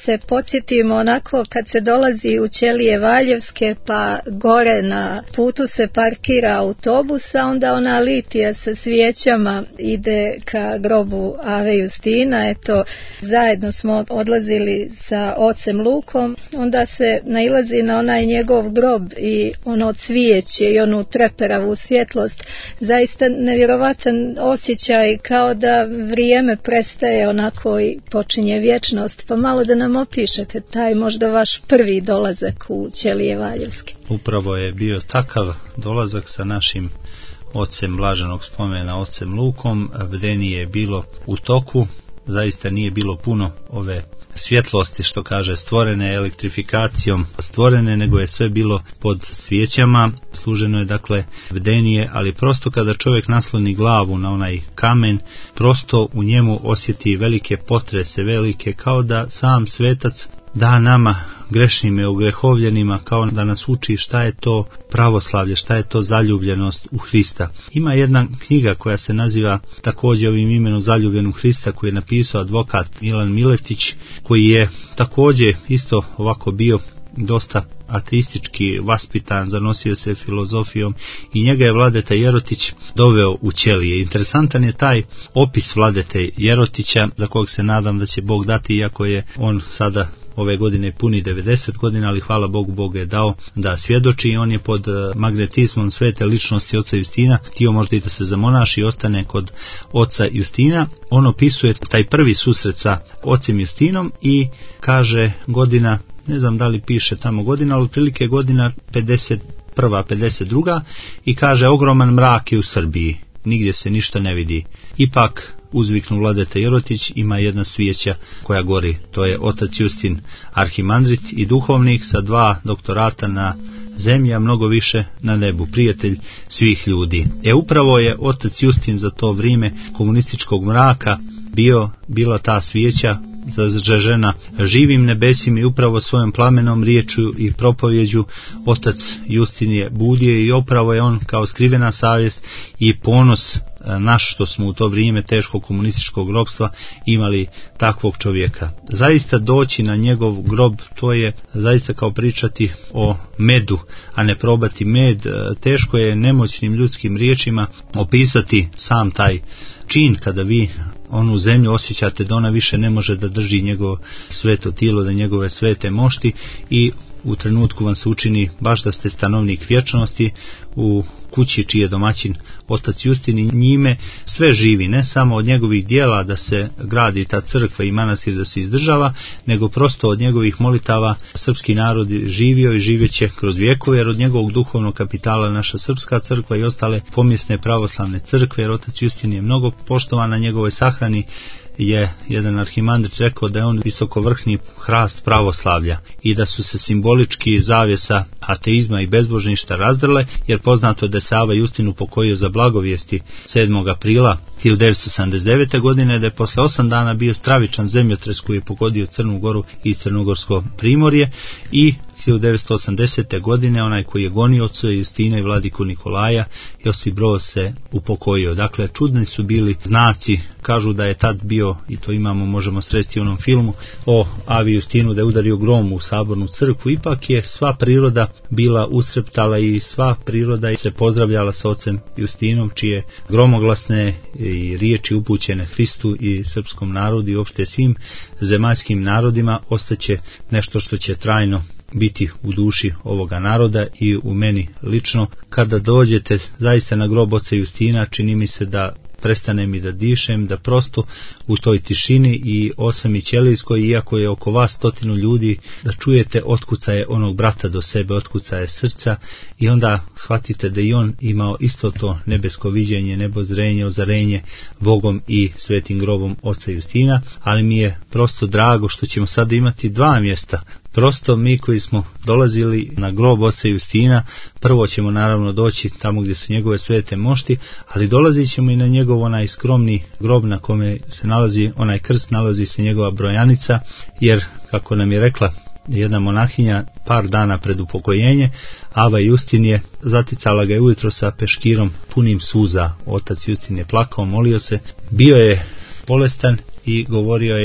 [SPEAKER 2] se podsjetimo onako kad se dolazi u Ćelije Valjevske pa gore na putu se parkira autobus, a onda ona litija sa svijećama ide ka grobu Ave Justina. Eto, zajedno smo odlazili sa ocem Lukom, onda se nailazi na onaj njegov grob i ono cvijeće i onu treperavu svjetlost. Zaista nevjerovatan osjećaj, kao da vrijeme prestaje onako i počinje vječnost. Pa malo da nam opišete taj možda vaš prvi dolazak u Ćelije Valjevske.
[SPEAKER 7] Upravo je bio takav dolazak sa našim ocem blaženog spomena, ocem Lukom. Bdenije je bilo u toku, zaista nije bilo puno ove svjetlosti, što kaže, stvorene elektrifikacijom stvorene, nego je sve bilo pod svijećama. Služeno je dakle bdenije, ali prosto kada čovjek nasloni glavu na onaj kamen, prosto u njemu osjeti velike potrese, velike, kao da sam svetac da nama grešnim i ugrehovljenima, kao da nas uči šta je to pravoslavlje, šta je to zaljubljenost u Hrista. Ima jedna knjiga koja se naziva također ovim imenom Zaljubljen u Hrista, koju je napisao advokat Milan Miletić, koji je također isto ovako bio dosta ateistički vaspitan, zanosio se filozofijom i njega je Vladeta Jerotić doveo u Ćelije. Interesantan je taj opis Vladete Jerotića, za kojeg se nadam da će Bog dati, iako je on sada ove godine puni devedeset godina, ali hvala Bogu, Bog je dao da svjedoči i on je pod magnetizmom svete ličnosti oca Justina htio možda i da se zamonaši i ostane kod oca Justina. On opisuje taj prvi susret sa ocem Justinom i kaže godina, ne znam da li piše tamo godina, ali otprilike godina pedeset prva, pedeset druga i kaže ogroman mrak je u Srbiji, nigdje se ništa ne vidi. Ipak, uzviknu Vladeta Jerotić, ima jedna svijeća koja gori, to je otac Justin, arhimandrit i duhovnik sa dva doktorata na zemlji, a mnogo više na nebu, prijatelj svih ljudi. E upravo je otac Justin za to vrijeme komunističkog mraka bio, bila ta svijeća zažežena živim nebesima i upravo svojom plamenom riječju i propovjeđu otac Justin je budio i upravo je on kao skrivena savjest i ponos naš što smo u to vrijeme teškog komunističkog ropstva imali takvog čovjeka. Zaista doći na njegov grob, to je zaista kao pričati o medu, a ne probati med. Teško je nemoćnim ljudskim riječima opisati sam taj čin kada vi onu zemlju osjećate da ona više ne može da drži njegovo sveto tijelo, da njegove svete mošti i u trenutku vam se učini baš da ste stanovnik vječnosti u kući čiji je domaćin otac Justin i njime sve živi, ne samo od njegovih dijela da se gradi ta crkva i manastir da se izdržava, nego prosto od njegovih molitava srpski narod živio i živjeće kroz vijekove, jer od njegovog duhovnog kapitala naša srpska crkva i ostale pomjesne pravoslavne crkve, jer otac Justin je mnogo poštovan na njegovoj sahrani, je jedan arhimandrit rekao da je on visokovrhni hrast pravoslavlja i da su se simbolički zavjesa ateizma i bezbožništva razdrle, jer poznato da je Sava Justin upokojio za blagovijesti sedmog aprila hiljadu devetsto sedamdeset devete. godine, da je posle osam dana bio stravičan zemljotres koji je pogodio Crnu Goru i Crnogorsko primorje i hiljadu devetsto osamdesete. godine onaj koji je gonio oca Justina i vladiku Nikolaja, Josip Broz, se upokojio. Dakle, čudni su bili znaci, kažu da je tad bio, i to imamo, možemo sresti u onom filmu o Avi Justinu, da je udario grom u sabornu crkvu. Ipak je sva priroda bila ustreptala i sva priroda se pozdravljala s ocem Justinom, čije gromoglasne i riječi upućene Hristu i srpskom narodu i uopšte svim zemaljskim narodima ostaće nešto što će trajno biti u duši ovoga naroda i u meni lično. Kada dođete zaista na grob oca Justina, čini mi se da prestane mi da dišem, da prosto u toj tišini i osami ćelijskoj, iako je oko vas stotinu ljudi, da čujete otkucaje onog brata do sebe, otkucaje srca i onda shvatite da i on imao isto to nebesko viđenje, nebozrenje, ozarenje Bogom i svetim grobom oca Justina, ali mi je prosto drago što ćemo sada imati dva mjesta. Prosto mi koji smo dolazili na grob oca Justina, prvo ćemo naravno doći tamo gdje su njegove svete mošti, ali dolazit ćemo i na njegov onaj skromni grob na kome se nalazi onaj krst, nalazi se njegova brojanica, jer kako nam je rekla jedna monahinja par dana pred upokojenje, Ava Justin je zaticala ga je ujutro sa peškirom punim suza. Otac Justin je plakao, molio se, bio je bolestan i govorio je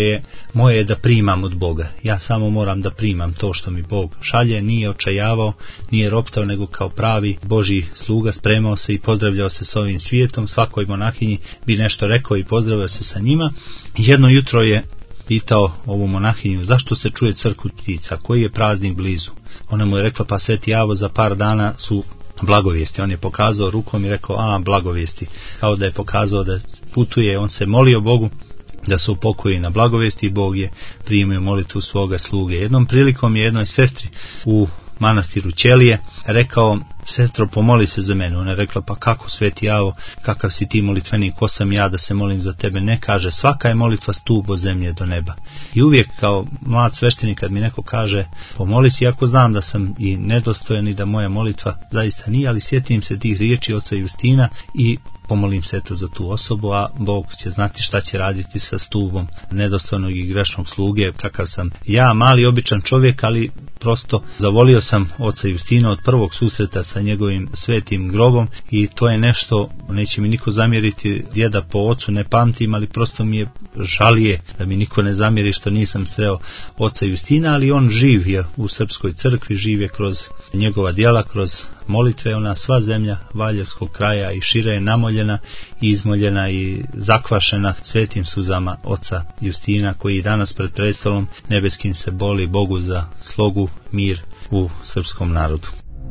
[SPEAKER 7] moje je da primam od Boga. Ja samo moram da primam to što mi Bog šalje. Nije očajavao, nije roptao, nego kao pravi Božji sluga spremao se i pozdravljao se s ovim svijetom. Svakoj monahinji bi nešto rekao i pozdravljao se sa njima. Jedno jutro je pitao ovu monahinju zašto se čuje crkut ptica, koji je praznik blizu. Ona mu je rekla, pa Sveti Javo, za par dana su blagovijesti. On je pokazao rukom i rekao, a blagovijesti, kao da je pokazao da putuje. On se molio Bogu da se upokoji na blagovijesti i Bog je primio molitvu svoga sluge. Jednom prilikom je jednoj sestri u manastiru Ćelije rekao, sestro, pomoli se za mene. Ona je rekla, pa kako Sveti Javo, kakav si ti molitvenik, ko sam ja da se molim za tebe? Ne, kaže, svaka je molitva stup od zemlje do neba. I uvijek kao mlad sveštenik kad mi neko kaže pomoli si, ako znam da sam i nedostojan i da moja molitva zaista nije, ali sjetim se tih riječi oca Justina i pomolim se eto za tu osobu, a Bog će znati šta će raditi sa stubom nedostojnog i grešnog sluge, kakav sam ja, mali običan čovjek, ali prosto zavolio sam oca Justina od prvog susreta sa njegovim svetim grobom i to je nešto, neće mi niko zamjeriti, djeda po ocu ne pamtim, ali prosto mi je žalije da mi niko ne zamjeri što nisam sreo oca Justina, ali on živ je u srpskoj crkvi, živ je kroz njegova djela, kroz molitve. Ona sva zemlja Valjevskog kraja i šire je namoljena i izmoljena i zakvašena svetim suzama oca Justina, koji danas pred prestolom nebeskim se boli Bogu za slogu, mir u srpskom narodu.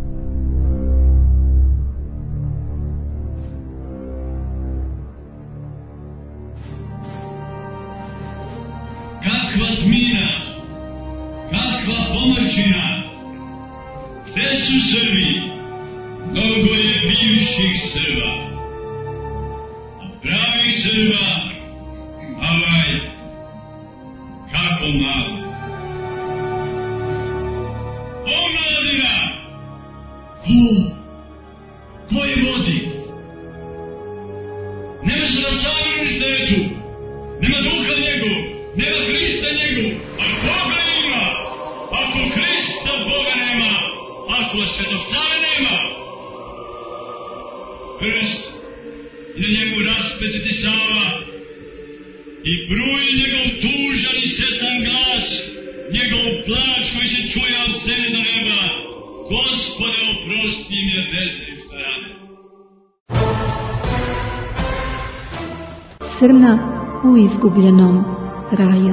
[SPEAKER 1] Kakva tmina, kakva pomrčina, gde su Srbi? Mnogo je bivših Srba, a pravih Srba, ovaj, kako malo. Omladina! Ko? Ko je vodi? Nema se na samom uništetu, nema duha njegov, nema Hrista njegov, a koga ima? Ako Hrista Boga nema, ako Svetog Save nema, prst i na njemu raspeciti Sava i pruji njegov tužan i setan glas, njegov plač koji se čuje od zemlje do neba, Gospode oprosti im je bezgrih što rade.
[SPEAKER 2] Srna u izgubljenom raju.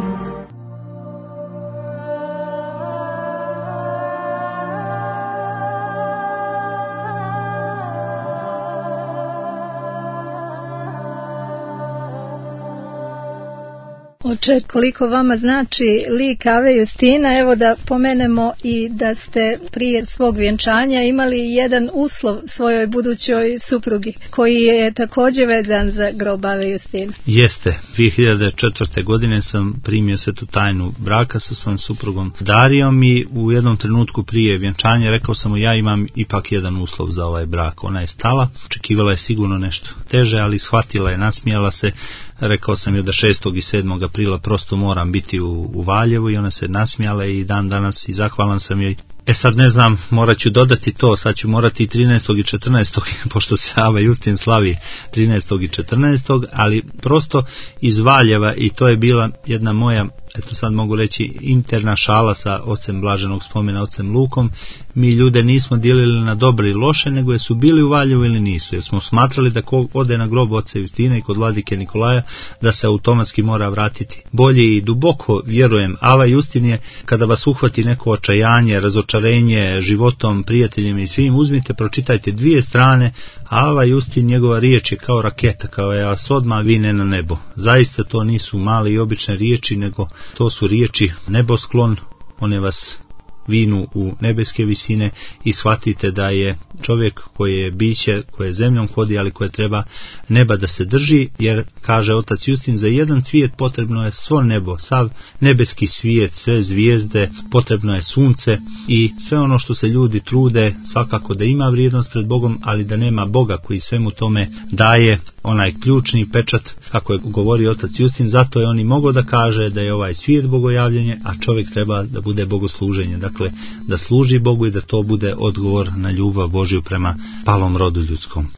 [SPEAKER 2] Oče, koliko vama znači lik Ave Justina, evo da pomenemo i da ste prije svog vjenčanja imali jedan uslov svojoj budućoj suprugi, koji je također vezan za grob Ave Justina.
[SPEAKER 7] Jeste, dvije hiljade četvrte. godine sam primio svetu tajnu braka sa svojom suprugom Darijom i u jednom trenutku prije vjenčanja rekao sam mu, ja imam ipak jedan uslov za ovaj brak. Ona je stala, očekivala je sigurno nešto teže, ali shvatila je, nasmijala se. Rekao sam joj da šestog i sedmog aprila prosto moram biti u, u Valjevu i ona se nasmijala i dan danas i zahvalan sam joj. E sad ne znam, morat ću dodati to, sad ću morati i trinaestog i četrnaestog pošto se Ava Justin slavi trinaestog i četrnaestog ali prosto iz Valjeva, i to je bila jedna moja, eto sad mogu reći, interna šala sa ocem blaženog spomena, ocem Lukom. Mi ljude nismo dijelili na dobre i loše, nego je su bili u Valjevu ili nisu, jer smo smatrali da ko ode na grob oca Justina i kod vladike Nikolaja da se automatski mora vratiti. Bolje i duboko vjerujem, Ava Justin je, kada vas uhvati neko očajanje, razočarenje životom, prijateljima i svim, uzmite, pročitajte dvije strane. Ava Justin, njegova riječ je kao raketa, kao je vas odmah vine na nebo. Zaista to nisu male i obične riječi, nego to su riječi nebosklon, one vas vinu u nebeske visine i shvatite da je čovjek koji je biće, koje zemljom hodi, ali koje treba neba da se drži, jer kaže otac Justin, za jedan cvijet potrebno je svo nebo, sav nebeski svijet, sve zvijezde, potrebno je sunce i sve ono što se ljudi trude, svakako da ima vrijednost pred Bogom, ali da nema Boga koji svemu tome daje onaj ključni pečat, kako je govorio otac Justin. Zato je on i mogao da kaže da je ovaj svijet bogojavljenje, a čovjek treba da bude bogosluženje, dakle da služi Bogu i da to bude odgovor na ljubav Božju prema palom rodu ljudskom.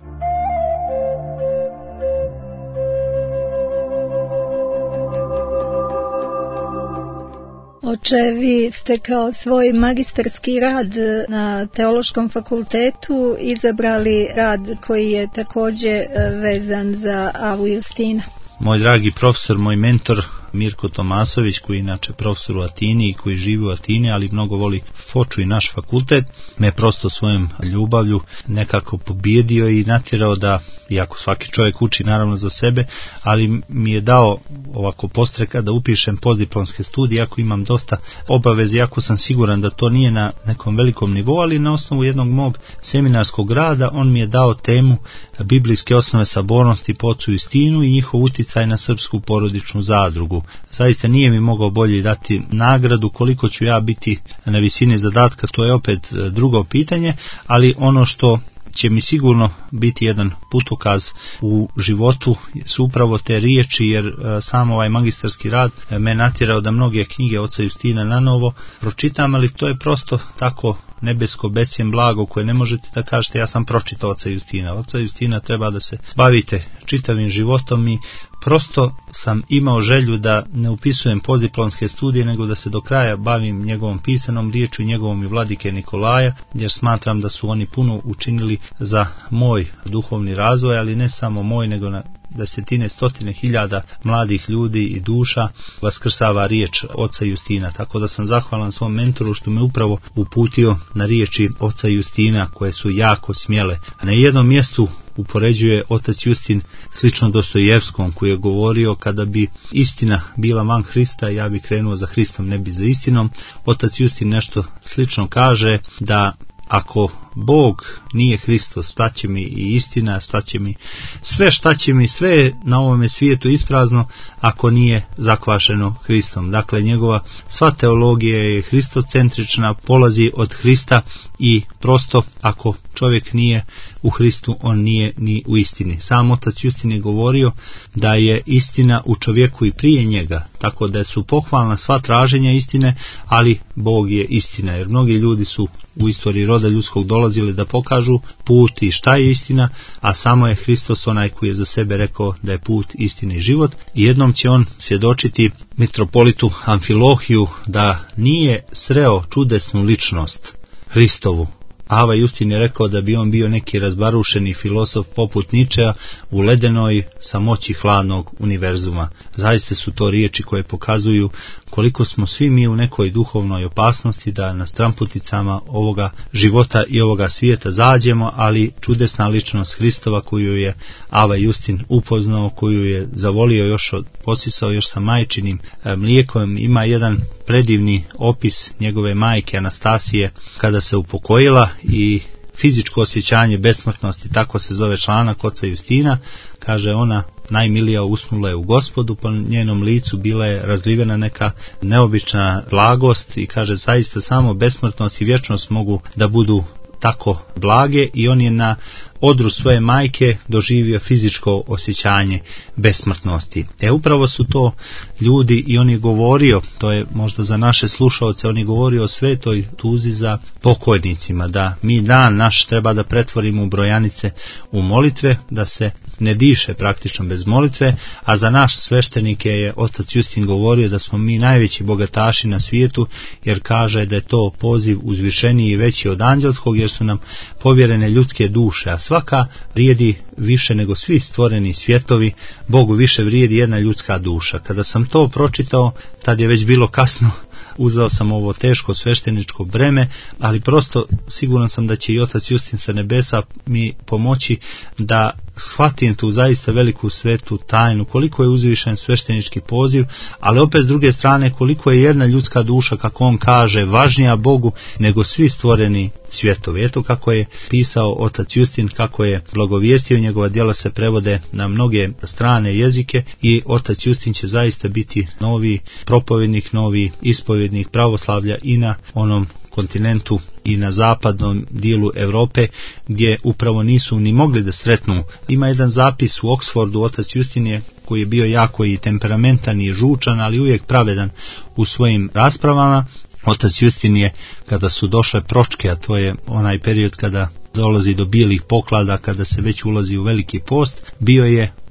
[SPEAKER 2] Oče, vi ste kao svoj magistarski rad na Teološkom fakultetu izabrali rad koji je također vezan za Avu Justina.
[SPEAKER 7] Moj dragi profesor, moj mentor Mirko Tomasović, koji je inače profesor u Atini i koji živi u Atini, ali mnogo voli Foču i naš fakultet, me prosto svojom ljubavlju nekako pobjedio i natjerao da, iako svaki čovjek uči naravno za sebe, ali mi je dao ovako postreka da upišem postdiplomske studije, ako imam dosta obaveze, iako sam siguran da to nije na nekom velikom nivou, ali na osnovu jednog mog seminarskog rada on mi je dao temu biblijske osnove sabornosti po ocu Justinu i njihov uticaj na srpsku porodičnu zadrugu. Zaista nije mi mogao bolje dati nagradu. Koliko ću ja biti na visini zadatka, to je opet drugo pitanje, ali ono što će mi sigurno biti jedan putokaz u životu su upravo te riječi, jer sam ovaj magistarski rad me natjerao da mnoge knjige oca Justina na novo pročitam, ali to je prosto tako nebesko besjem blago koje ne možete da kažete ja sam pročitao oca Justina. Oca Justina treba da se bavite čitavim životom i prosto sam imao želju da ne upisujem postdiplomske studije, nego da se do kraja bavim njegovom pisanom riječu i njegovom i vladike Nikolaja, jer smatram da su oni puno učinili za moj duhovni razvoj, ali ne samo moj, nego na desetine, stotine hiljada mladih ljudi i duša vaskrsava riječ oca Justina. Tako da sam zahvalan svom mentoru što me upravo uputio na riječi oca Justina, koje su jako smjele. Na jednom mjestu upoređuje otac Justin slično Dostojevskom, koji je govorio kada bi istina bila van Hrista, ja bi krenuo za Hristom, ne bi za istinom. Otac Justin nešto slično kaže da ako Bog nije Hristos, šta će mi i istina, šta će mi sve, šta će mi sve na ovome svijetu isprazno ako nije zakvašeno Hristom. Dakle, njegova sva teologija je hristocentrična, polazi od Hrista i prosto ako čovjek nije u Hristu, on nije ni u istini. Sam otac Justin je govorio da je istina u čovjeku i prije njega, tako da su pohvalna sva traženja istine, ali Bog je istina, jer mnogi ljudi su u istoriji roda ljudskog dolazili da pokažu put i šta je istina, a samo je Hristos onaj koji je za sebe rekao da je put, istina i život. I jednom će on svjedočiti mitropolitu Amfilohiju da nije sreo čudesnu ličnost Hristovu. Ava Justin je rekao da bi on bio neki razbarušeni filosof poput Ničea u ledenoj samoći hladnog univerzuma. Zaista su to riječi koje pokazuju koliko smo svi mi u nekoj duhovnoj opasnosti da na stramputicama ovoga života i ovoga svijeta zađemo, ali čudesna ličnost Hristova koju je Ava Justin upoznao, koju je zavolio još od, posisao još sa majčinim mlijekom, ima jedan predivni opis njegove majke Anastasije kada se upokojila i fizičko osjećanje besmrtnosti, tako se zove članak oca Justina. Kaže, ona najmilija usnula je u Gospodu, po njenom licu bila je razlivena neka neobična blagost i kaže, zaista samo besmrtnost i vječnost mogu da budu tako blage, i on je na odru svoje majke doživio fizičko osjećanje besmrtnosti. E upravo su to ljudi, i on je govorio, to je možda za naše slušaoce, on je govorio o svetoj tuzi za pokojnicima, da mi dan naš treba da pretvorimo u brojanice u molitve, da se ne diše praktično bez molitve, a za naš sveštenike je otac Justin govorio da smo mi najveći bogataši na svijetu, jer kaže da je to poziv uzvišeniji i veći od anđelskog, jer su nam povjerene ljudske duše, a svaka vrijedi više nego svi stvoreni svjetovi, Bogu više vrijedi jedna ljudska duša. Kada sam to pročitao, tad je već bilo kasno, uzeo sam ovo teško svešteničko breme, ali prosto siguran sam da će i otac Justin sa nebesa mi pomoći da shvatim tu zaista veliku svetu tajnu, koliko je uzvišen sveštenički poziv, ali opet s druge strane koliko je jedna ljudska duša, kako on kaže, važnija Bogu nego svi stvoreni svjetovi. Eto kako je pisao otac Justin, kako je blagovijestio, njegova djela se prevode na mnoge strane jezike i otac Justin će zaista biti novi propovednik, novi ispovjednik pravoslavlja i na onom kontinentu i na zapadnom dijelu Europe, gdje upravo nisu ni mogli da sretnu. Ima jedan zapis u Oxfordu, otac Justin je, koji je bio jako i temperamentan i žučan, ali uvijek pravedan u svojim raspravama. Otac Justin je, kada su došle pročke, a to je onaj period kada dolazi do bijelih poklada, kada se već ulazi u veliki post, bio je u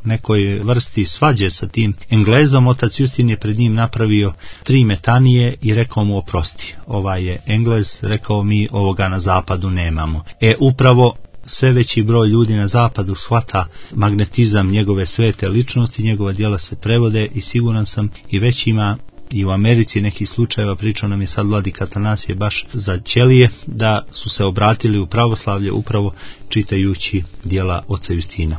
[SPEAKER 7] nekoj vrsti svađe sa tim Englezom, otac Justin je pred njim napravio tri metanije i rekao mu oprosti. Ovaj je Englez, rekao mi ovoga na zapadu nemamo. E upravo sve veći broj ljudi na zapadu shvata magnetizam njegove svete ličnosti, njegova djela se prevode i siguran sam i već ima i u Americi nekih slučajeva, pričao nam je sad vladika Atanasije baš za ćelije, da su se obratili u pravoslavlje upravo čitajući djela oca Justina.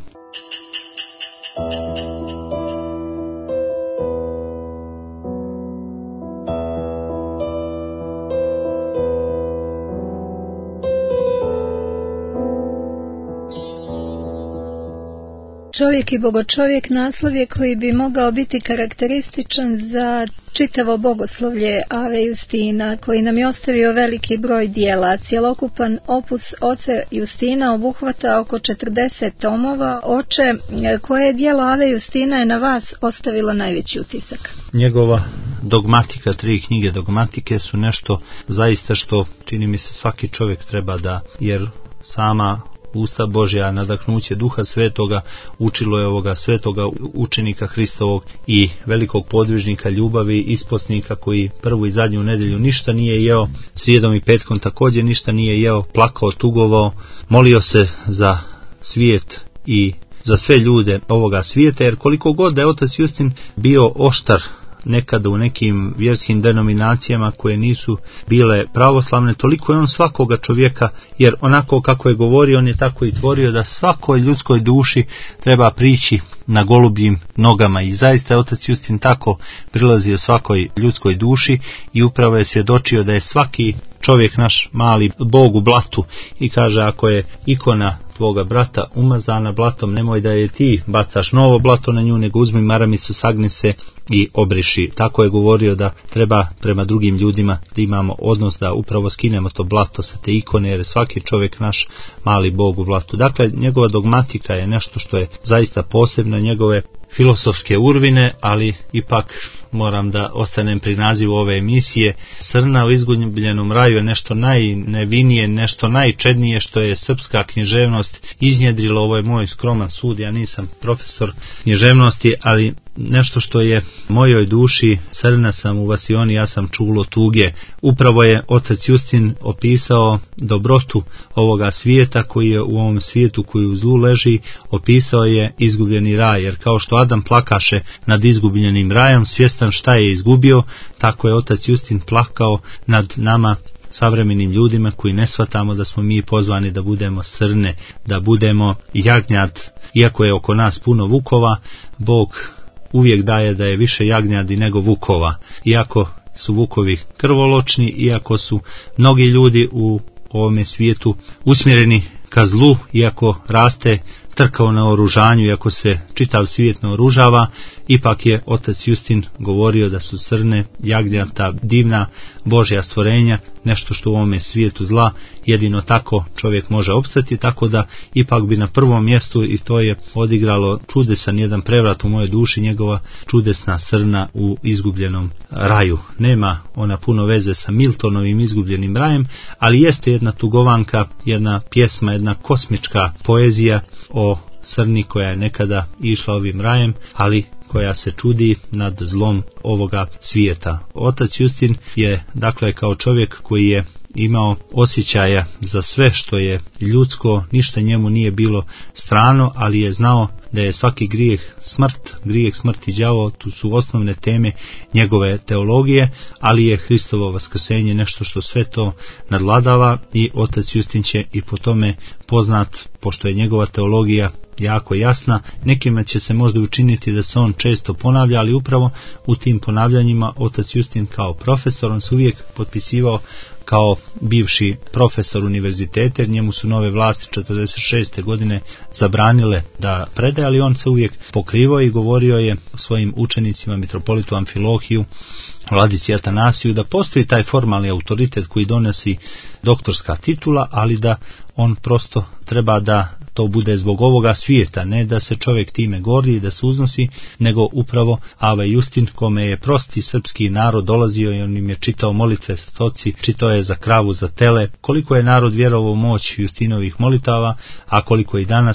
[SPEAKER 2] Čovjek i bogočovjek naslov je koji bi mogao biti karakterističan za čitavo bogoslovlje Ave Justina, koji nam je ostavio veliki broj dijela. Cjelokupan opus oca Justina obuhvata oko četrdeset tomova. Oče, koje dijelo Ave Justina je na vas ostavilo najveći utisak?
[SPEAKER 7] Njegova dogmatika, tri knjige dogmatike su nešto zaista što čini mi se svaki čovjek treba da, jer sama usta Božja, nadahnuće Duha Svetoga učilo je ovoga svetoga učenika Hristovog i velikog podvižnika ljubavi, isposnika koji prvu i zadnju nedjelju ništa nije jeo, srijedom i petkom također ništa nije jeo, plakao, tugovao, molio se za svijet i za sve ljude ovoga svijeta, jer koliko god da je otac Justin bio oštar nekada u nekim vjerskim denominacijama koje nisu bile pravoslavne, toliko je on svakoga čovjeka, jer onako kako je govorio, on je tako i tvorio da svakoj ljudskoj duši treba prići na golubljim nogama, i zaista je otac Justin tako prilazio svakoj ljudskoj duši i upravo je svjedočio da je svaki čovjek naš mali Bog u blatu, i kaže, ako je ikona tvoga brata umazana blatom, nemoj da je ti bacaš novo blato na nju, nego uzmi maramicu, sagni se i obriši. Tako je govorio da treba prema drugim ljudima da imamo odnos, da upravo skinemo to blato sa te ikone, jer svaki čovjek naš mali Bog u blatu. Dakle, njegova dogmatika je nešto što je zaista posebno, njegove filosofske urvine, ali ipak moram da ostanem pri nazivu ove emisije. Srna u izgubljenom raju je nešto najnevinije, nešto najčednije što je srpska književnost iznjedrila. Ovo je moj skroman sud, ja nisam profesor književnosti, ali nešto što je mojoj duši, srna sam u vasioni, ja sam čulo tuge. Upravo je otac Justin opisao dobrotu ovoga svijeta koji je u ovom svijetu koji u zlu leži, opisao je izgubljeni raj, jer kao što Adam plakaše nad izgubljenim rajom, svjestan šta je izgubio, tako je otac Justin plakao nad nama savremenim ljudima koji ne shvatamo da smo mi pozvani da budemo srne, da budemo jagnjad. Iako je oko nas puno vukova, Bog uvijek daje da je više jagnjadi nego vukova. Iako su vukovi krvoločni, iako su mnogi ljudi u ovome svijetu usmjereni ka zlu, iako raste trka o naoružanju, iako se čitav svijet naoružava, ipak je otac Justin govorio da su srne, jagnjata, divna Božja stvorenja, nešto što u ovome svijetu zla jedino tako čovjek može opstati, tako da ipak bi na prvom mjestu, i to je odigralo čudesan jedan prevrat u mojoj duši, njegova čudesna srna u izgubljenom raju. Nema ona puno veze sa Miltonovim izgubljenim rajem, ali jeste jedna tugovanka, jedna pjesma, jedna kosmička poezija o srni koja je nekada išla ovim rajem, ali koja se čudi nad zlom ovoga svijeta. Otac Justin je, dakle, kao čovjek koji je imao osjećaja za sve što je ljudsko, ništa njemu nije bilo strano, ali je znao da je svaki grijeh smrt, grijeh smrti i đavo, tu su osnovne teme njegove teologije, ali je Hristovo vaskrsenje nešto što sve to nadladava, i otac Justin će i po tome poznat, pošto je njegova teologija jako jasna. Nekima će se možda učiniti da se on često ponavlja, ali upravo u tim ponavljanjima otac Justin kao profesor, on se uvijek potpisivao kao bivši profesor univerziteta, jer njemu su nove vlasti četrdeset šeste godine zabranile da predaje, ali on se uvijek pokrivao i govorio je svojim učenicima, mitropolitu Amfilohiju, vladici Atanasiju, da postoji taj formalni autoritet koji donosi doktorska titula, ali da on prosto treba da to bude zbog ovoga svijeta, ne da se čovjek time gori i da se uznosi, nego upravo Ava Justin, kome je prosti srpski narod dolazio i on im je čitao molitve stoci, čitao je za kravu, za tele. Koliko je narod vjerovao u moć Justinovih molitava, a koliko i danas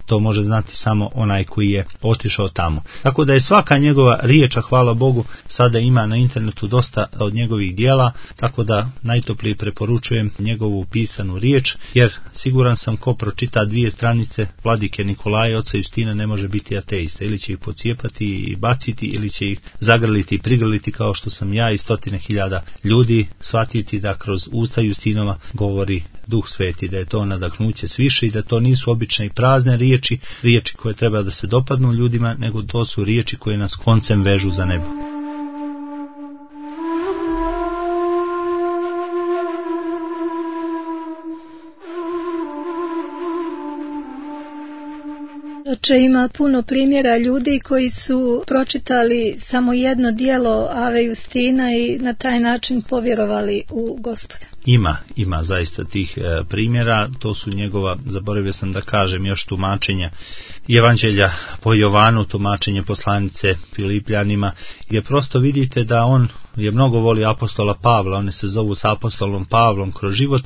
[SPEAKER 7] to može znati samo onaj koji je otišao tamo. Tako da je svaka njegova riječ, a hvala Bogu, sada ima na internetu dosta od njegovih dijela, tako da najtoplije preporučujem njegovu pisanu riječ, jer siguran sam ko pročita dvije stranice Vladike Nikolaja, oca Justina, ne može biti ateista. Ili će ih pocijepati i baciti, ili će ih zagrliti i prigrliti kao što sam ja i stotine hiljada ljudi, shvatiti da kroz usta Justinova govori Duh Sveti, da je to nadahnuće sviše i da to nisu obične i prazne riječi, riječi koje treba da se dopadnu ljudima, nego to su riječi koje nas koncem vežu za nebo.
[SPEAKER 2] Oče, ima puno primjera ljudi koji su pročitali samo jedno dijelo Ave Justina i na taj način povjerovali u Gospoda.
[SPEAKER 7] Ima, ima zaista tih e, primjera, to su njegova, zaboravio sam da kažem, još tumačenja Evanđelja po Jovanu, tumačenje poslanice Filipljanima, gdje prosto vidite da on je mnogo voli apostola Pavla, one se zovu s apostolom Pavlom kroz život,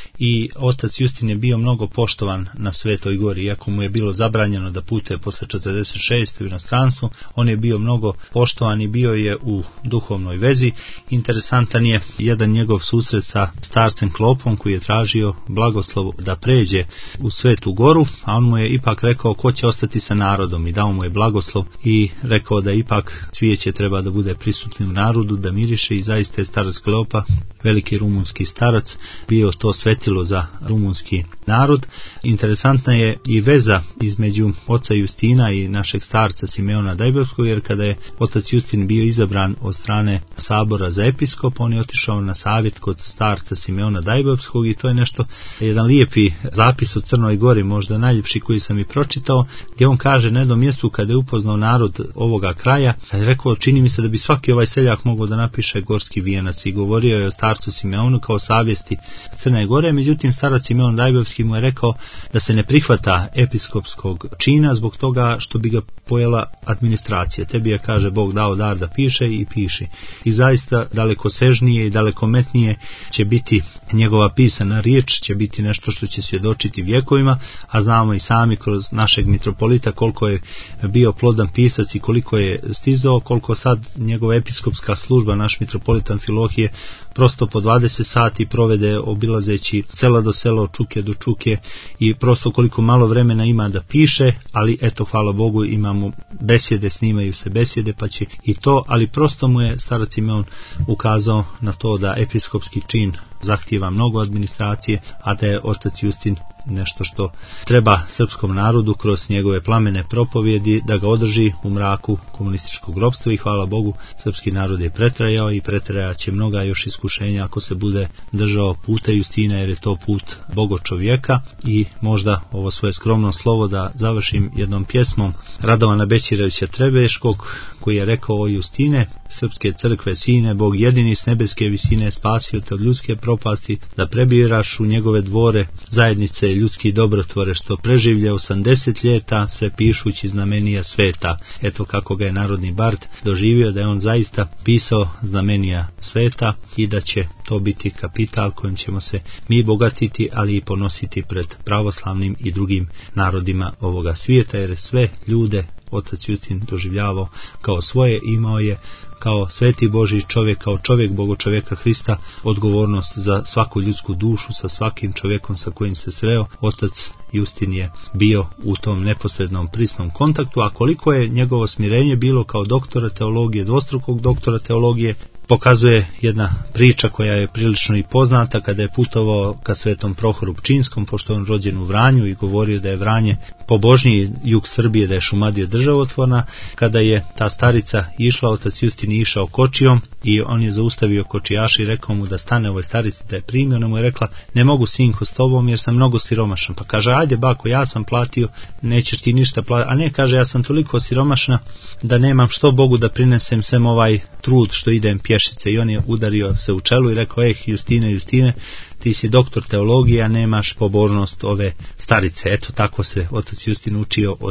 [SPEAKER 7] i otac Justin je bio mnogo poštovan na Svetoj gori, iako mu je bilo zabranjeno da putuje posle četrdeset šeste u inostranstvu, on je bio mnogo poštovan i bio je u duhovnoj vezi. Interesantan je jedan njegov susret sa starcem Klopom, koji je tražio blagoslov da pređe u Svetu goru, a on mu je ipak rekao ko će ostati sa narodom, i dao mu je blagoslov i rekao da ipak cvijeće treba da bude prisutno u narodu, da miriše, i zaista je starac Klopa, veliki rumunski starac, bio to svetilo za rumunski narod. Interesantna je i veza između oca Justina i našeg starca Simeona Dajbevskog, jer kada je otac Justin bio izabran od strane sabora za episkop, on je otišao na savjet kod starca Simeona Dajbevskog, i to je nešto, jedan lijepi zapis o Crnoj Gori, možda najljepši koji sam i pročitao, gdje on kaže na jednom mjestu kada je upoznao narod ovoga kraja, kada je rekao čini mi se da bi svaki ovaj seljak mogao da napiše Gorski vijenac, i govorio je o starcu Simeonu kao savjesti Crne Gore. Međutim, starac Simeon Dajbevski mu je rekao da se ne prihvata episkopskog čina zbog toga što bi ga pojela administracija. Tebi je, kaže, Bog dao dar da piše i piši. I zaista daleko sežnije i dalekometnije će biti njegova pisana riječ, će biti nešto što će svjedočiti vjekovima, a znamo i sami kroz našeg mitropolita koliko je bio plodan pisac i koliko je stizao, koliko sad njegova episkopska služba, naš mitropolitan Amfilohije, prosto po dvadeset sati provede obilazeći sela do sela, od čuke do čuke, i prosto koliko malo vremena ima da piše, ali eto, hvala Bogu, imamo besjede, snimaju se besjede, pa će i to, ali prosto mu je starac Simeon ukazao na to da episkopski čin zahtijeva mnogo administracije, a da je otac Justin nešto što treba srpskom narodu kroz njegove plamene propovjedi da ga održi u mraku komunističkog ropstva, i hvala Bogu, srpski narod je pretrajao i pretrajat će mnoga još iskušenja ako se bude držao puta Justina, jer je to put Bogo čovjeka. I možda ovo svoje skromno slovo da završim jednom pjesmom Radovana Bećirevića Trebeškog, koji je rekao: o Justine, srpske crkve sine, Bog jedini s nebeske visine spasio te od ljudske propasti, da prebiraš u njegove dvore zajednice ljudski dobrotvore, što preživlja osamdeset ljeta sve pišući znamenija sveta. Eto kako ga je narodni bard doživio, da je on zaista pisao znamenija sveta i da će to biti kapital kojim ćemo se mi bogatiti, ali i ponositi pred pravoslavnim i drugim narodima ovoga svijeta, jer sve ljude otac Justin doživljavao kao svoje, imao je kao sveti Božji čovjek, kao čovjek Bogočovjeka Hrista, odgovornost za svaku ljudsku dušu, sa svakim čovjekom sa kojim se sreo. Otac Justin je bio u tom neposrednom prisnom kontaktu, a koliko je njegovo smirenje bilo kao doktora teologije, dvostrukog doktora teologije, pokazuje jedna priča koja je prilično i poznata, kada je putovao ka Svetom Prohoru Pčinskom, pošto on rođen u Vranju, i govorio da je Vranje pobožniji jug Srbije, da je Šumadija državotvorna. Kada je ta starica išla, otac Justin je išao kočijom i on je zaustavio kočijaša i rekao mu da stane ovoj starici da je primio. Ona mu je rekla: ne mogu, sinko, s tobom jer sam mnogo siromašan. Pa kaže: ajde bako, ja sam platio, nećeš ti ništa platiti. A ne, kaže, ja sam toliko siromašna da nemam što Bogu da prinesem sem ovaj trud što idem pješice. I on je udario se u čelu i rekao: eh, Justine, Justine, ti si doktor teologije, a nemaš pobožnost ove starice. Eto, tako se otac Justin učio od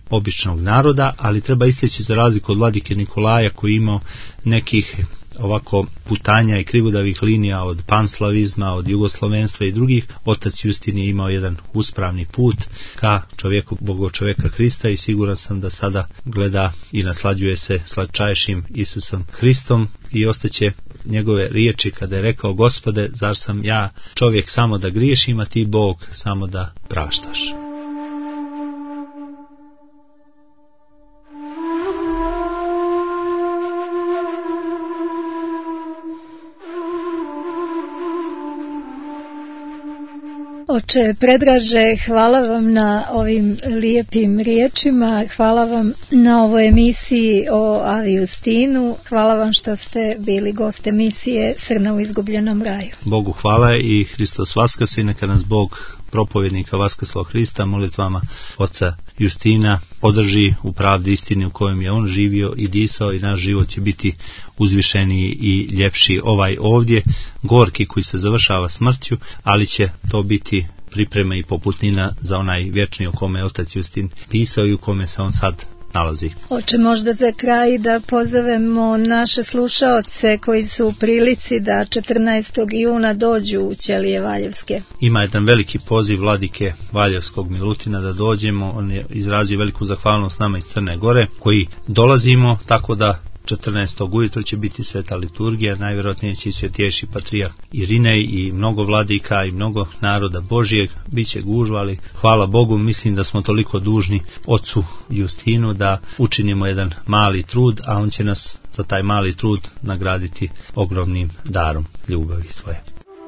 [SPEAKER 7] običnog naroda, ali treba isteći za razliku od vladike Nikolaja koji imao nekih ovako putanja i krivudavih linija od panslavizma, od jugoslovenstva i drugih. Otac Justin je imao jedan uspravni put ka čovjeku Boga čovjeka Hrista i siguran sam da sada gleda i naslađuje se slatčajšim Isusom Hristom i ostaće njegove riječi kada je rekao: Gospode, zar sam ja čovjek samo da griješim, a ti Bog samo da praštaš.
[SPEAKER 2] Oče Predraže, hvala vam na ovim lijepim riječima, hvala vam na ovoj emisiji o Avi Justinu, hvala vam što ste bili gost emisije Srna u izgubljenom raju.
[SPEAKER 7] Bogu hvala i Hristos vaskrsli, neka nas Bog propovjednika vaskrslog Hrista molitvama oca Justina održi u pravdi istini u kojem je on živio i disao, i naš život će biti uzvišeniji i ljepši, ovaj ovdje gorki koji se završava smrću, ali će to biti priprema i poputnina za onaj vječni o kome je otac Justin pisao i u kome se on sad nalazi.
[SPEAKER 2] Hoće možda za kraj da pozovemo naše slušaoce koji su u prilici da četrnaestog juna dođu u Ćelije Valjevske.
[SPEAKER 7] Ima jedan veliki poziv vladike Valjevskog Milutina da dođemo. On je izrazio veliku zahvalnost nama iz Crne Gore koji dolazimo, tako da četrnaestog ujutro će biti sveta liturgija, najvjerojatnije će i svetješi patrijarh Irinej i mnogo vladika i mnogo naroda Božijeg, bit će gužva, ali hvala Bogu, mislim da smo toliko dužni ocu Justinu da učinimo jedan mali trud, a on će nas za taj mali trud nagraditi ogromnim darom ljubavi svoje.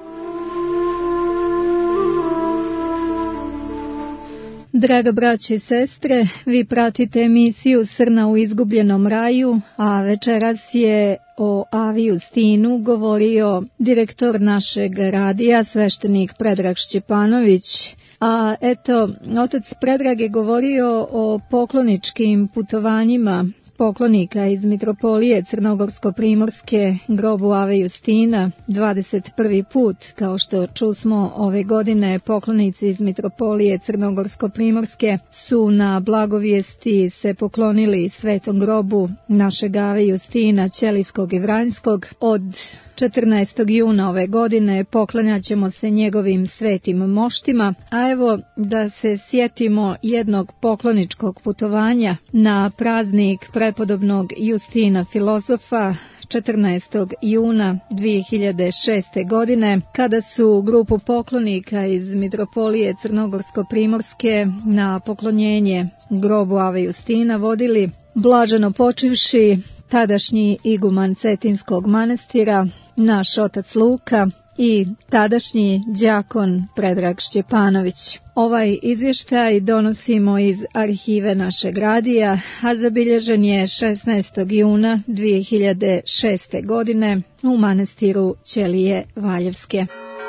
[SPEAKER 2] Draga braćo i sestre, vi pratite emisiju Srna u izgubljenom raju, a večeras je o Avi Justinu govorio direktor našeg radija, sveštenik Predrag Šćepanović. A eto, otac Predrag je govorio o pokloničkim putovanjima poklonika iz Mitropolije Crnogorsko-Primorske grobu Ave Justina, dvadeset prvi put, kao što čusmo ove godine, poklonici iz Mitropolije Crnogorsko-Primorske su na blagovijesti se poklonili svetom grobu našeg Ave Justina Ćelijskog i Vranjskog. Od četrnaestog juna ove godine poklanjat ćemo se njegovim svetim moštima, a evo da se sjetimo jednog pokloničkog putovanja na praznik prepodobnog Justina filozofa četrnaestog juna dvije hiljade šeste. godine, kada su grupu poklonika iz Mitropolije Crnogorsko-Primorske na poklonjenje grobu Ave Justina vodili blaženo počivši tadašnji iguman Cetinskog manastira, naš otac Luka, i tadašnji đakon Predrag Šćepanović. Ovaj izvještaj donosimo iz arhive našeg radija, a zabilježen je šesnaestog juna dvije hiljade šeste. godine u manastiru Ćelije Valjevske.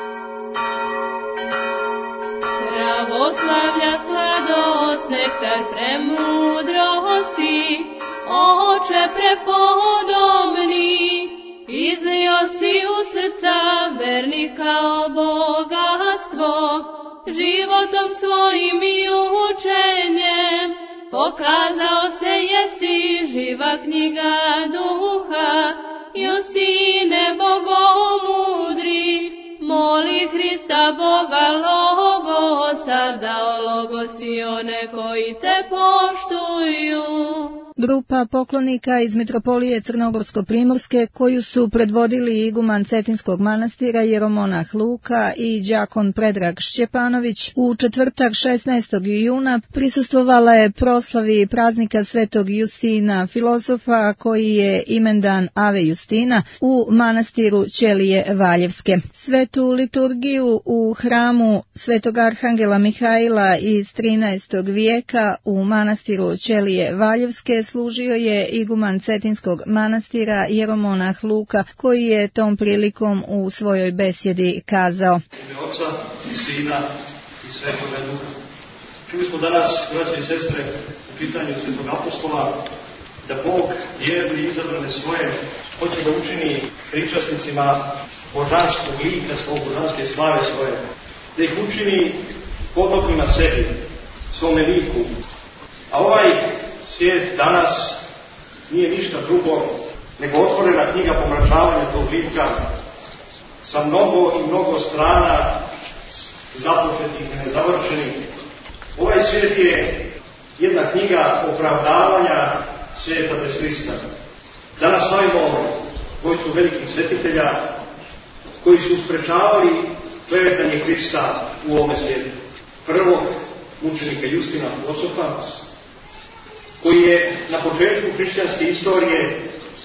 [SPEAKER 6] Pravoslavlja sladost, nektar premudrosti, Oče prepodobni, izlio si u srca vernika o bogatstvo, životom svojim i učenjem, pokazao se jesi živa knjiga duha, Justine bogomudri, moli Hrista Boga Logosa, da ologosi one koji te poštuju.
[SPEAKER 2] Grupa poklonika iz Mitropolije Crnogorsko-Primorske, koju su predvodili iguman Cetinskog manastira jeromonah Luka i đakon Predrag Šćepanović, u četvrtak šesnaestog juna prisustvovala je proslavi praznika svetog Justina filozofa, koji je imendan Ave Justina, u manastiru Ćelije Valjevske. Svetu liturgiju u hramu svetog arhangela Mihajla iz trinaestog vijeka u manastiru Ćelije Valjevske služio je iguman Cetinskog manastira jeromonah Luka, koji je tom prilikom u svojoj besjedi kazao:
[SPEAKER 8] Ime Oca i Sina i Svetoga Duha. Čuli smo danas, braće i sestre, u pitanju Svetog apostola, da Bog vjerni izabrane svoje hoće da učini pričasnicima božanskog lika svog, božanske slave svoje, da ih učini podobnima sebi, svome liku, A ovaj svijet danas nije ništa drugo nego otvorena knjiga pomračavanja tog živka sa mnogo i mnogo strana započetih i nezavršenih. Ovaj svijet je jedna knjiga opravdavanja svijeta bez Hrista. Danas slavimo dvojicu velikih svetitelja koji su sprečavali klevetanje Hrista u ovome svijetu. Prvog mučenika Justina, filozofa, koji je na početku hrišćanske istorije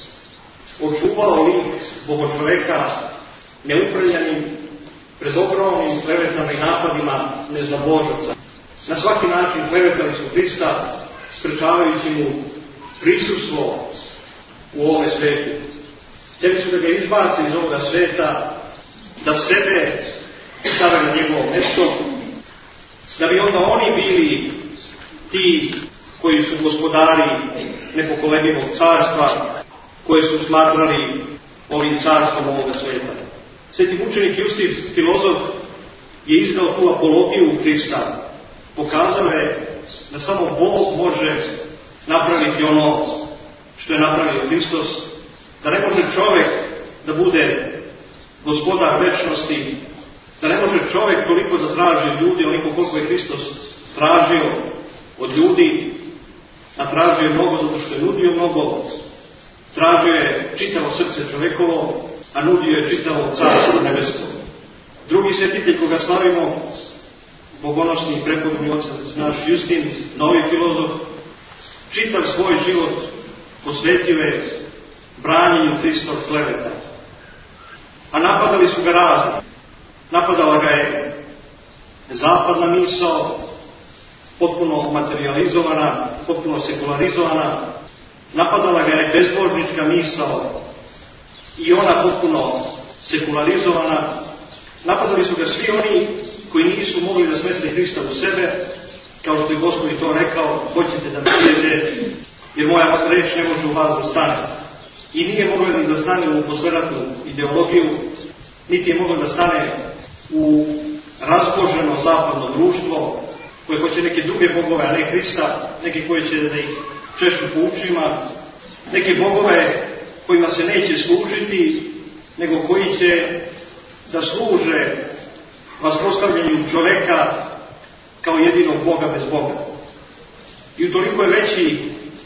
[SPEAKER 8] očuvao lik bogočoveka neupravljanim pred ogromnim klevetama i napadima neznabožaca. Na svaki način klevetali su Hrista, sprečavajući mu prisustvo u ovome svijetu. Htjeli su da ga izbaci iz ovoga svijeta, da sebe stave na njegovo mjesto, da bi onda oni bili ti koji su gospodari nepokolebivog carstva, koje su smatrali ovim carstvom ovoga svijeta. Sveti mučenik Justin, filozof, je izdao tu apologiju Hrista. Pokazao je da samo Bog može napraviti ono što je napravio Hristos, da ne može čovjek da bude gospodar večnosti, da ne može čovjek toliko zatraži ljudi, onoliko koliko je Hristos tražio od ljudi, a tražio je mnogo zato što je nudio mnogo, tražio je čitavo srce čovjekovo, a nudio je čitavo carstvo nebesko. Drugi svetitelj koga slavimo, bogonosni prepodobni otac naš Justin, novi filozof, čitav svoj život posvetio je branjenju Hrista od kleveta. A napadali su ga razni. Napadala ga je zapadna misao, potpuno materializovana, potpuno sekularizovana. Napadala ga je bezbožnička misao i ona potpuno sekularizovana. Napadali su ga svi oni koji nisu mogli da smeste Hrista u sebe, kao što je Gospod to rekao, hoćete da me vidite, jer moja reč ne može u vas da stane. I nije mogla ni da stane u posledatnu ideologiju, niti je mogla da stane u razboženo zapadno društvo, koje hoće neke druge bogove, a ne Hrista, neke koje će da ih češu po učima, neke bogove kojima se neće služiti, nego koji će da služe vaspostavljanju čoveka kao jedinog Boga bez Boga. I utoliko je veći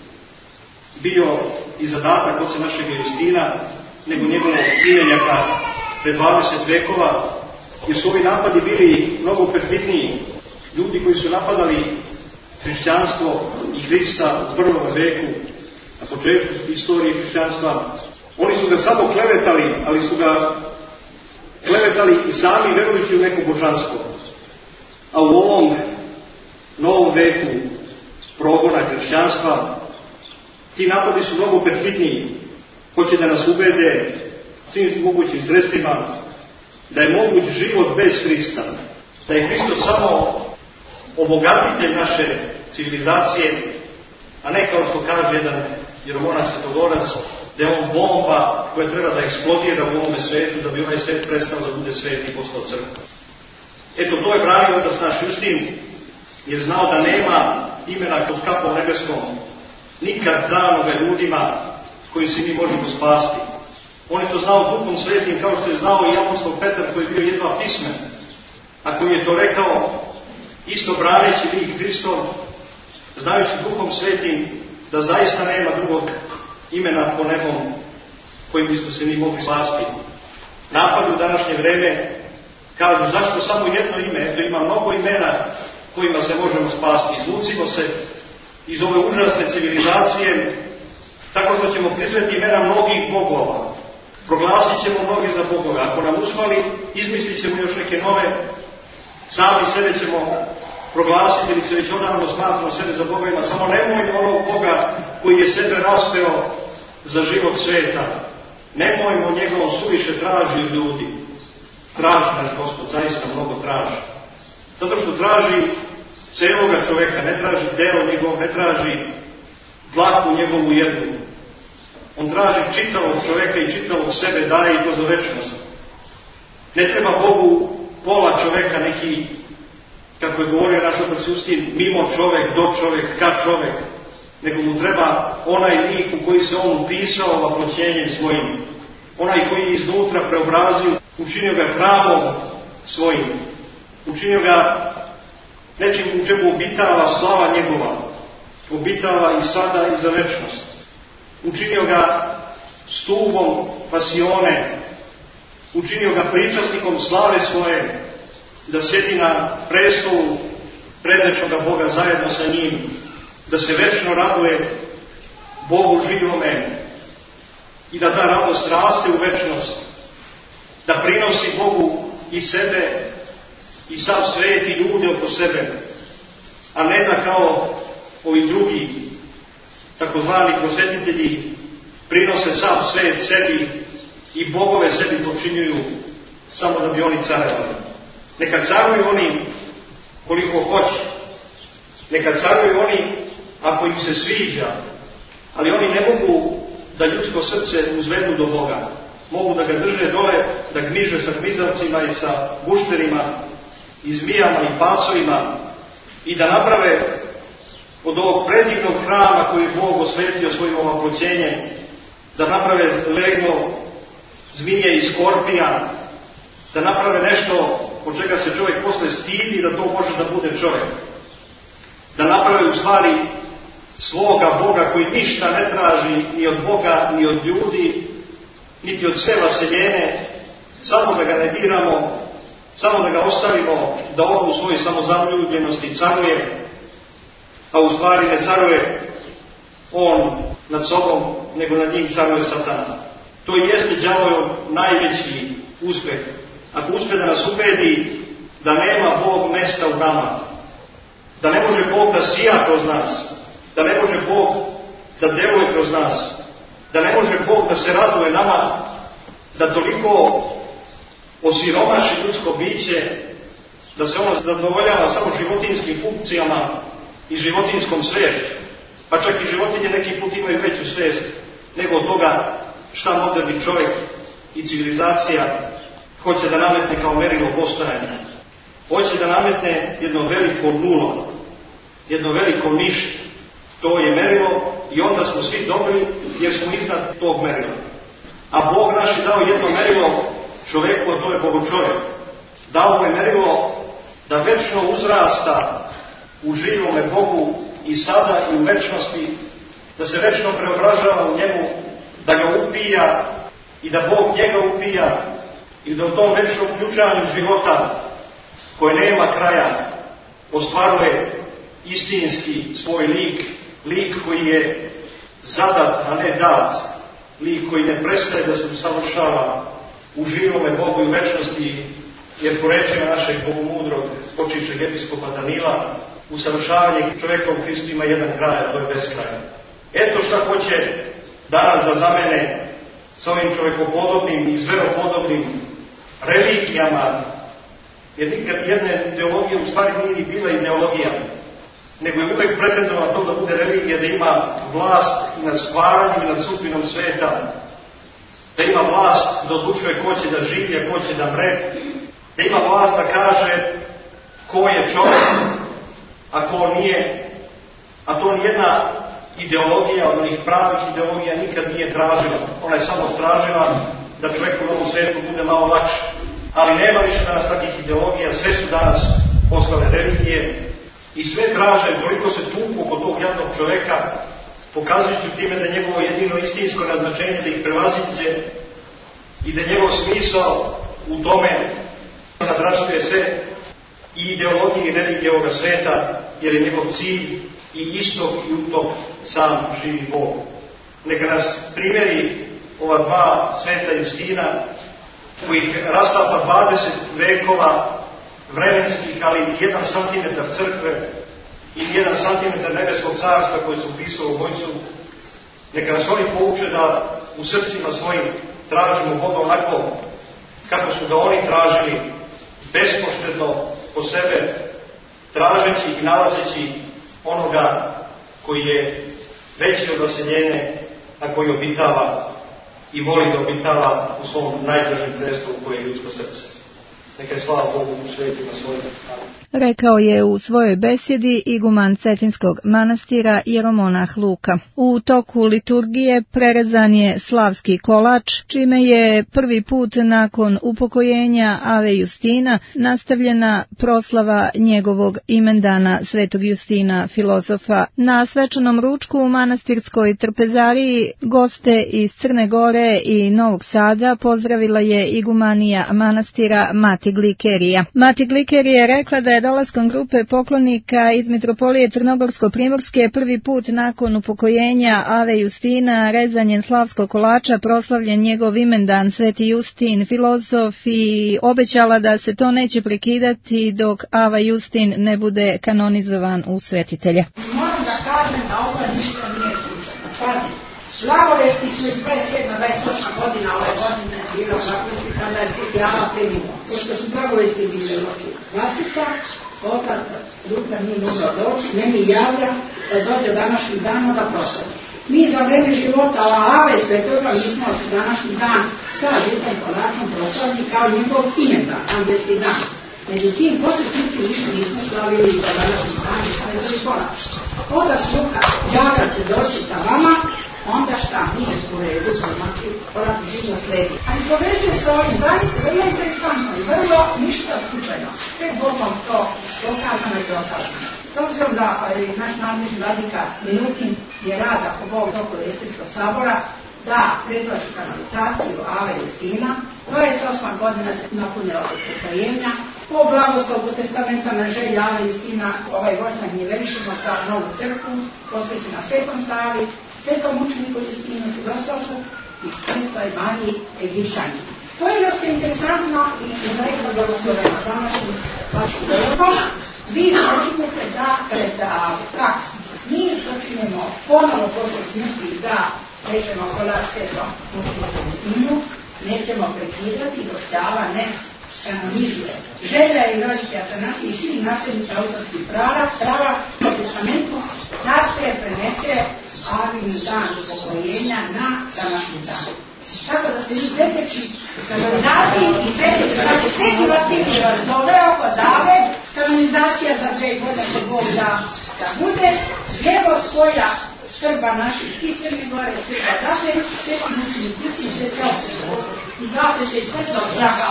[SPEAKER 8] bio i zadatak oca našeg Justina nego njegovog prijatelja pred dvadeset vekova, jer su ovi napadi bili mnogo perfidniji. Ljudi koji su napadali hrišćanstvo i Hrista u prvom veku, na početku istorije hrišćanstva, oni su ga samo klevetali, ali su ga klevetali i sami verujući u neko božanstvo. A u ovom novom veku progona hrišćanstva ti napadi su mnogo perfidniji. Hoće da nas ubede svim mogućim sredstvima da je moguć život bez Hrista, da je Hristos samo obogatitelj naše civilizacije, a ne kao što kaže jedan jeromonah svetogorac, da je on bomba koja treba da eksplodira u ovome svetu, da bi ovaj svet prestao da bude svet i postao crkva. Eto, to je branio otac naš Justin, jer znao da nema imena kod kapom nebeskom, nikad danoga ljudima koji se mi možemo spasti. On je to znao Duhom Svetim, kao što je znao i apostol Petar, koji je bio jedva pismen, a koji je to rekao isto braneći lik Hristov, znajući Duhom Svetim da zaista nema drugog imena po nebom kojim bismo se mi mogli spasti. Napad u današnje vreme kažu zašto samo jedno ime, to ima mnogo imena kojima se možemo spasti. Izvucimo se iz ove užasne civilizacije tako što ćemo prizveti imena mnogih bogova. Proglasit ćemo mnogi za bogove. Ako nam usvali, izmislit ćemo još neke nove, sami sebe ćemo proglasiti ili se već odavno smatramo sebe za bogovima, samo nemojmo onog Boga koji je sebe raspeo za život sveta. Nemojmo njegovom suviše traži od ljudi. Traži naš Gospod, zaista mnogo traži. Zato što traži celoga čoveka, ne traži deo njegov, ne traži dlaku njegovu jednu. On traži čitavog čoveka i čitavog sebe, daje i to za večnost. Ne treba Bogu pola čoveka, neki kako je govorio naš otac Justin, mimo čovek, do čovek, ka čovek, nego mu treba onaj lik u koji se on upisao vaploćenjem svojim, onaj koji je iznutra preobrazio, učinio ga hramom svojim, učinio ga nečim u čemu obitava slava njegova, obitava i sada i za večnost, učinio ga stubom pasione, učinio ga pričasnikom slave svoje, da sjedi na prestolu predvečnoga Boga zajedno sa njim, da se večno raduje Bogu živome i da ta radost raste u večnost, da prinosi Bogu i sebe i sav svijet i ljude oko sebe, a ne da kao ovi drugi takozvani prosvetitelji prinose sav svijet sebi i bogove sebi počinjuju samo da bi oni carevali. Neka caruju oni koliko hoće, neka caruju oni ako im se sviđa, ali oni ne mogu da ljudsko srce uzvedu do Boga. Mogu da ga drže dole, da gmiže sa gmizavcima i sa gušterima i zmijama i pasovima i da naprave od ovog predivnog hrama koji je Bog osvetio svojim ovaploćenjem, da naprave leglo zmije i skorpija, da naprave nešto od čega se čovjek posle stidi da to može da bude čovjek. Da naprave u stvari svoga Boga koji ništa ne traži ni od Boga, ni od ljudi, niti od sve vaseljene, samo da ga ne diramo, samo da ga ostavimo da on u svojoj samozaljubljenosti caruje, a u stvari ne caruje on nad sobom, nego nad njim caruje Satan. To i jeste đavolov najveći uspeh. Ako uspe da nas ubedi da nema Bog mesta u nama, da ne može Bog da sija kroz nas, da ne može Bog da deluje kroz nas, da ne može Bog da se raduje nama, da toliko osiromaši ljudsko biće, da se ono zadovoljava samo životinskim funkcijama i životinskom sviješću, pa čak i životinje neki put imaju veću svijest nego od toga šta moderni čovjek i civilizacija hoće da nametne kao merilo postojanja. Hoće da nametne jedno veliko nulo, jedno veliko ništa. To je merilo i onda smo svi dobri jer smo iznad tog merila. A Bog naš je dao jedno merilo čovjeku, a to je Bogočovjek. Dao mu je merilo da večno uzrasta u živome Bogu i sada i u večnosti, da se večno preobražava u njemu, da ga upija i da Bog njega upija i da u tom večnom ključanju života koje nema kraja ostvaruje istinski svoj lik, lik koji je zadat, a ne dat, lik koji ne prestaje da se usavršava u živome Bogu i u večnosti, jer po rečima našeg bogomudrog počivšeg episkopa Danila, usavršavanje čovjeka u Hristu ima jedan kraj, a to je beskraj. Eto šta hoće danas da zamene s ovim čovjekopodobnim i zveropodobnim religijama, jer nikad jedna ideologija u stvari nije ni bila ideologija, nego je uvek pretendovao to da bude religija, da ima vlast i nad stvaranjem i nad sudbinom sveta, da ima vlast da odlučuje ko će da živi, a ko će da mre, da ima vlast da kaže ko je čovjek, a ko nije, a to nijedna ideologija, od onih pravih ideologija nikad nije tražila. Ona je samo tražila da čovjeku u ovom svijetu bude malo lakše. Ali nema više danas takvih ideologija, sve su danas postale religije i sve traže, koliko se tuku oko tog jadnog čovjeka, pokazujući time da je njegovo jedino istinsko naznačenje da ih prevaziđe i da je njegov smisao u tome nadraštuje sve i ideologije i religije ovoga sveta, jer je njegov cilj i istok i utok sam živi Bog. Neka nas primjeri ova dva sveta Justina, kojih rastapa dvadeset vekova vremenskih, ali jedan santimetar crkve i jedan santimetar nebeskog carstva koje su upisali u Bojcu. Neka nas oni pouče da u srcima svojim tražimo Boga onako kako su ga oni tražili, bespoštedno po sebe, tražeći i nalazeći onoga koji je veći od vaseljene, a koji obitava i voli da obitava u svom najdražem predstavu koje je ljudsko srce. Neka je slava Bogu u svetima svojim.
[SPEAKER 2] Rekao je u svojoj besjedi iguman Cetinskog manastira jeromonah Luka. U toku liturgije prerezan je slavski kolač, čime je prvi put nakon upokojenja Ave Justina nastavljena proslava njegovog imendana Svetog Justina filozofa. Na svečanom ručku u manastirskoj trpezariji goste iz Crne Gore i Novog Sada pozdravila je igumanija manastira Mati Glikerija. Mati Glikerija je rekla da je dolaskom grupe poklonika iz Mitropolije Crnogorsko-Primorske prvi put nakon upokojenja Ave Justina rezanjem slavskog kolača proslavljen njegov imendan Sveti Justin filozof i obećala da se to neće prekidati dok Ava Justin ne bude kanonizovan u svetitelje.
[SPEAKER 9] Moram da kažem da ovo ništa nije slučajno. Pazi, blagovesti su iz dvadeset sedma dvadeset osma godina ove godine bilo blagovesti kada je Sveti Ava preminuo. Pošto su blagovesti bile loši Vasisa, otac Luka nije mogao doći, meni javlja da dođe današnji dan da proslavi. Mi za vreme života Ave Svetoga mi smo današnji dan sa žutom kolačom proslavili kao njegov imendan, angelski dan. Međutim, posle smrti više nismo slavili za današnji dan i svezali kolač. Otac Luka javlja će doći sa vama, onda šta, nije u redu, znači korak živno sledi. Ali poveđuje se ovim zaista vrlo interesantno i vrlo ništa slučajno. Sve Bogom to dokazano i dokazano. S obzirom da je naš nadležni vladika Milutin je rada po Bogu oko desetog sabora, da predlaži kanonizaciju Ave Justina, dvadeset osma godina se napunila od upokojenja, po blagoslovu testamentana želja Ave Justina, ovaj vožnjak nje velišimo za novu crkvu, posvećena Svetom Savi, Svetom učeniku Justinu filozofu i Svetoj Mariji Egipćani. Spojilo se interesantno i izrekla blagoslovena današnjim vašim filozofom, vi počinjete da pred praksu. Mi počinjemo ponovo posle smrti da rećemo kolač Svetom učeniku Justinu, nećemo prekidati dok se Ava ne kanonizuje. Želja i roditelja Atanasije i svih nasljednika autorskih prava, prava po testamentu, da se prenese Avin dan upokojenja na današnji dan. Tako da se vi preteći kanonizaciji i preteći, znači Sveti Vasilij vas doveo kod Ave, kanonizacija za dve godine Bog da, da bude, lijevo spoja Srba naših i Crne Gore, Srba dakle, Sveti mučenik Justin, Sveti Osip. I da se će sve to straha.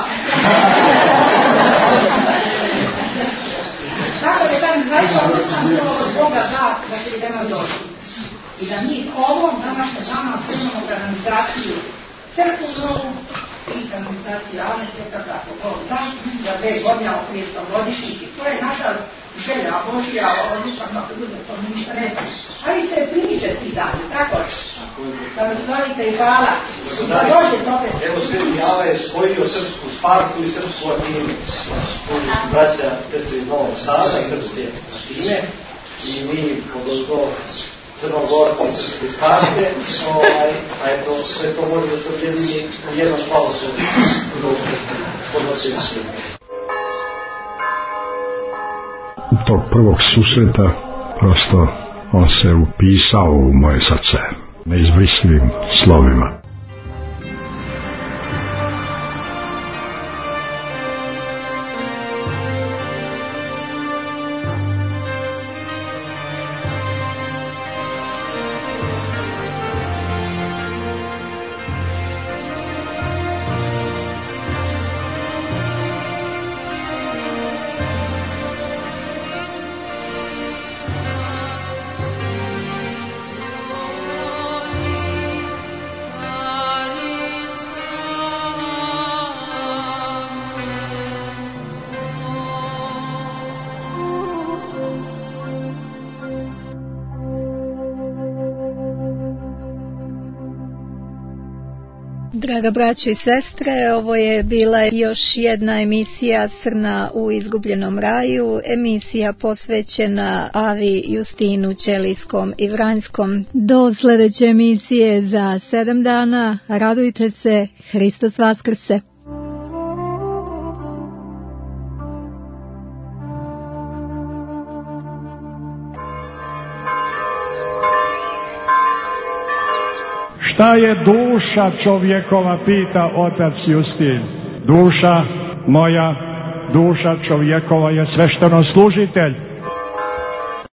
[SPEAKER 9] Tako da kažem, zaista osjećam to od Boga da, da će idemo doći. I da mi ovom današnje dana osjećamo kanonizaciju crkvu novu i kanonizaciju Ave Svetoga po Bogu da, za dve godine o tridesetom godišnjici. To je naša želja Božja, odličan ako bude, to mi ništa ne znam. Ali se primiče ti dani, tako je. Da vas slavite i hvala. Da dođete opet.
[SPEAKER 8] Evo Sveti Ava je spojio srpsku Spartu i srpsku Atinu. Koji su braća Srpske iz Novog Sada i Srpske Atine. I mi, kod to Crnogorci i Srpske Sparte, a eto, sve to može da se objedini u jedno slavoslovo.
[SPEAKER 3] Tog prvog susreta prosto on se upisao u moje srce neizbrisljivim slovima.
[SPEAKER 2] Draga braćo i sestre, ovo je bila još jedna emisija Srna u izgubljenom raju, emisija posvećena Avi Justinu Ćelijskom i Vranjskom. Do sljedeće emisije za sedam dana, radujte se, Hristos Vaskrse!
[SPEAKER 5] Šta je duša čovjekova, pita otac Justin. Duša moja
[SPEAKER 10] duša čovjekova je svešteno služitelj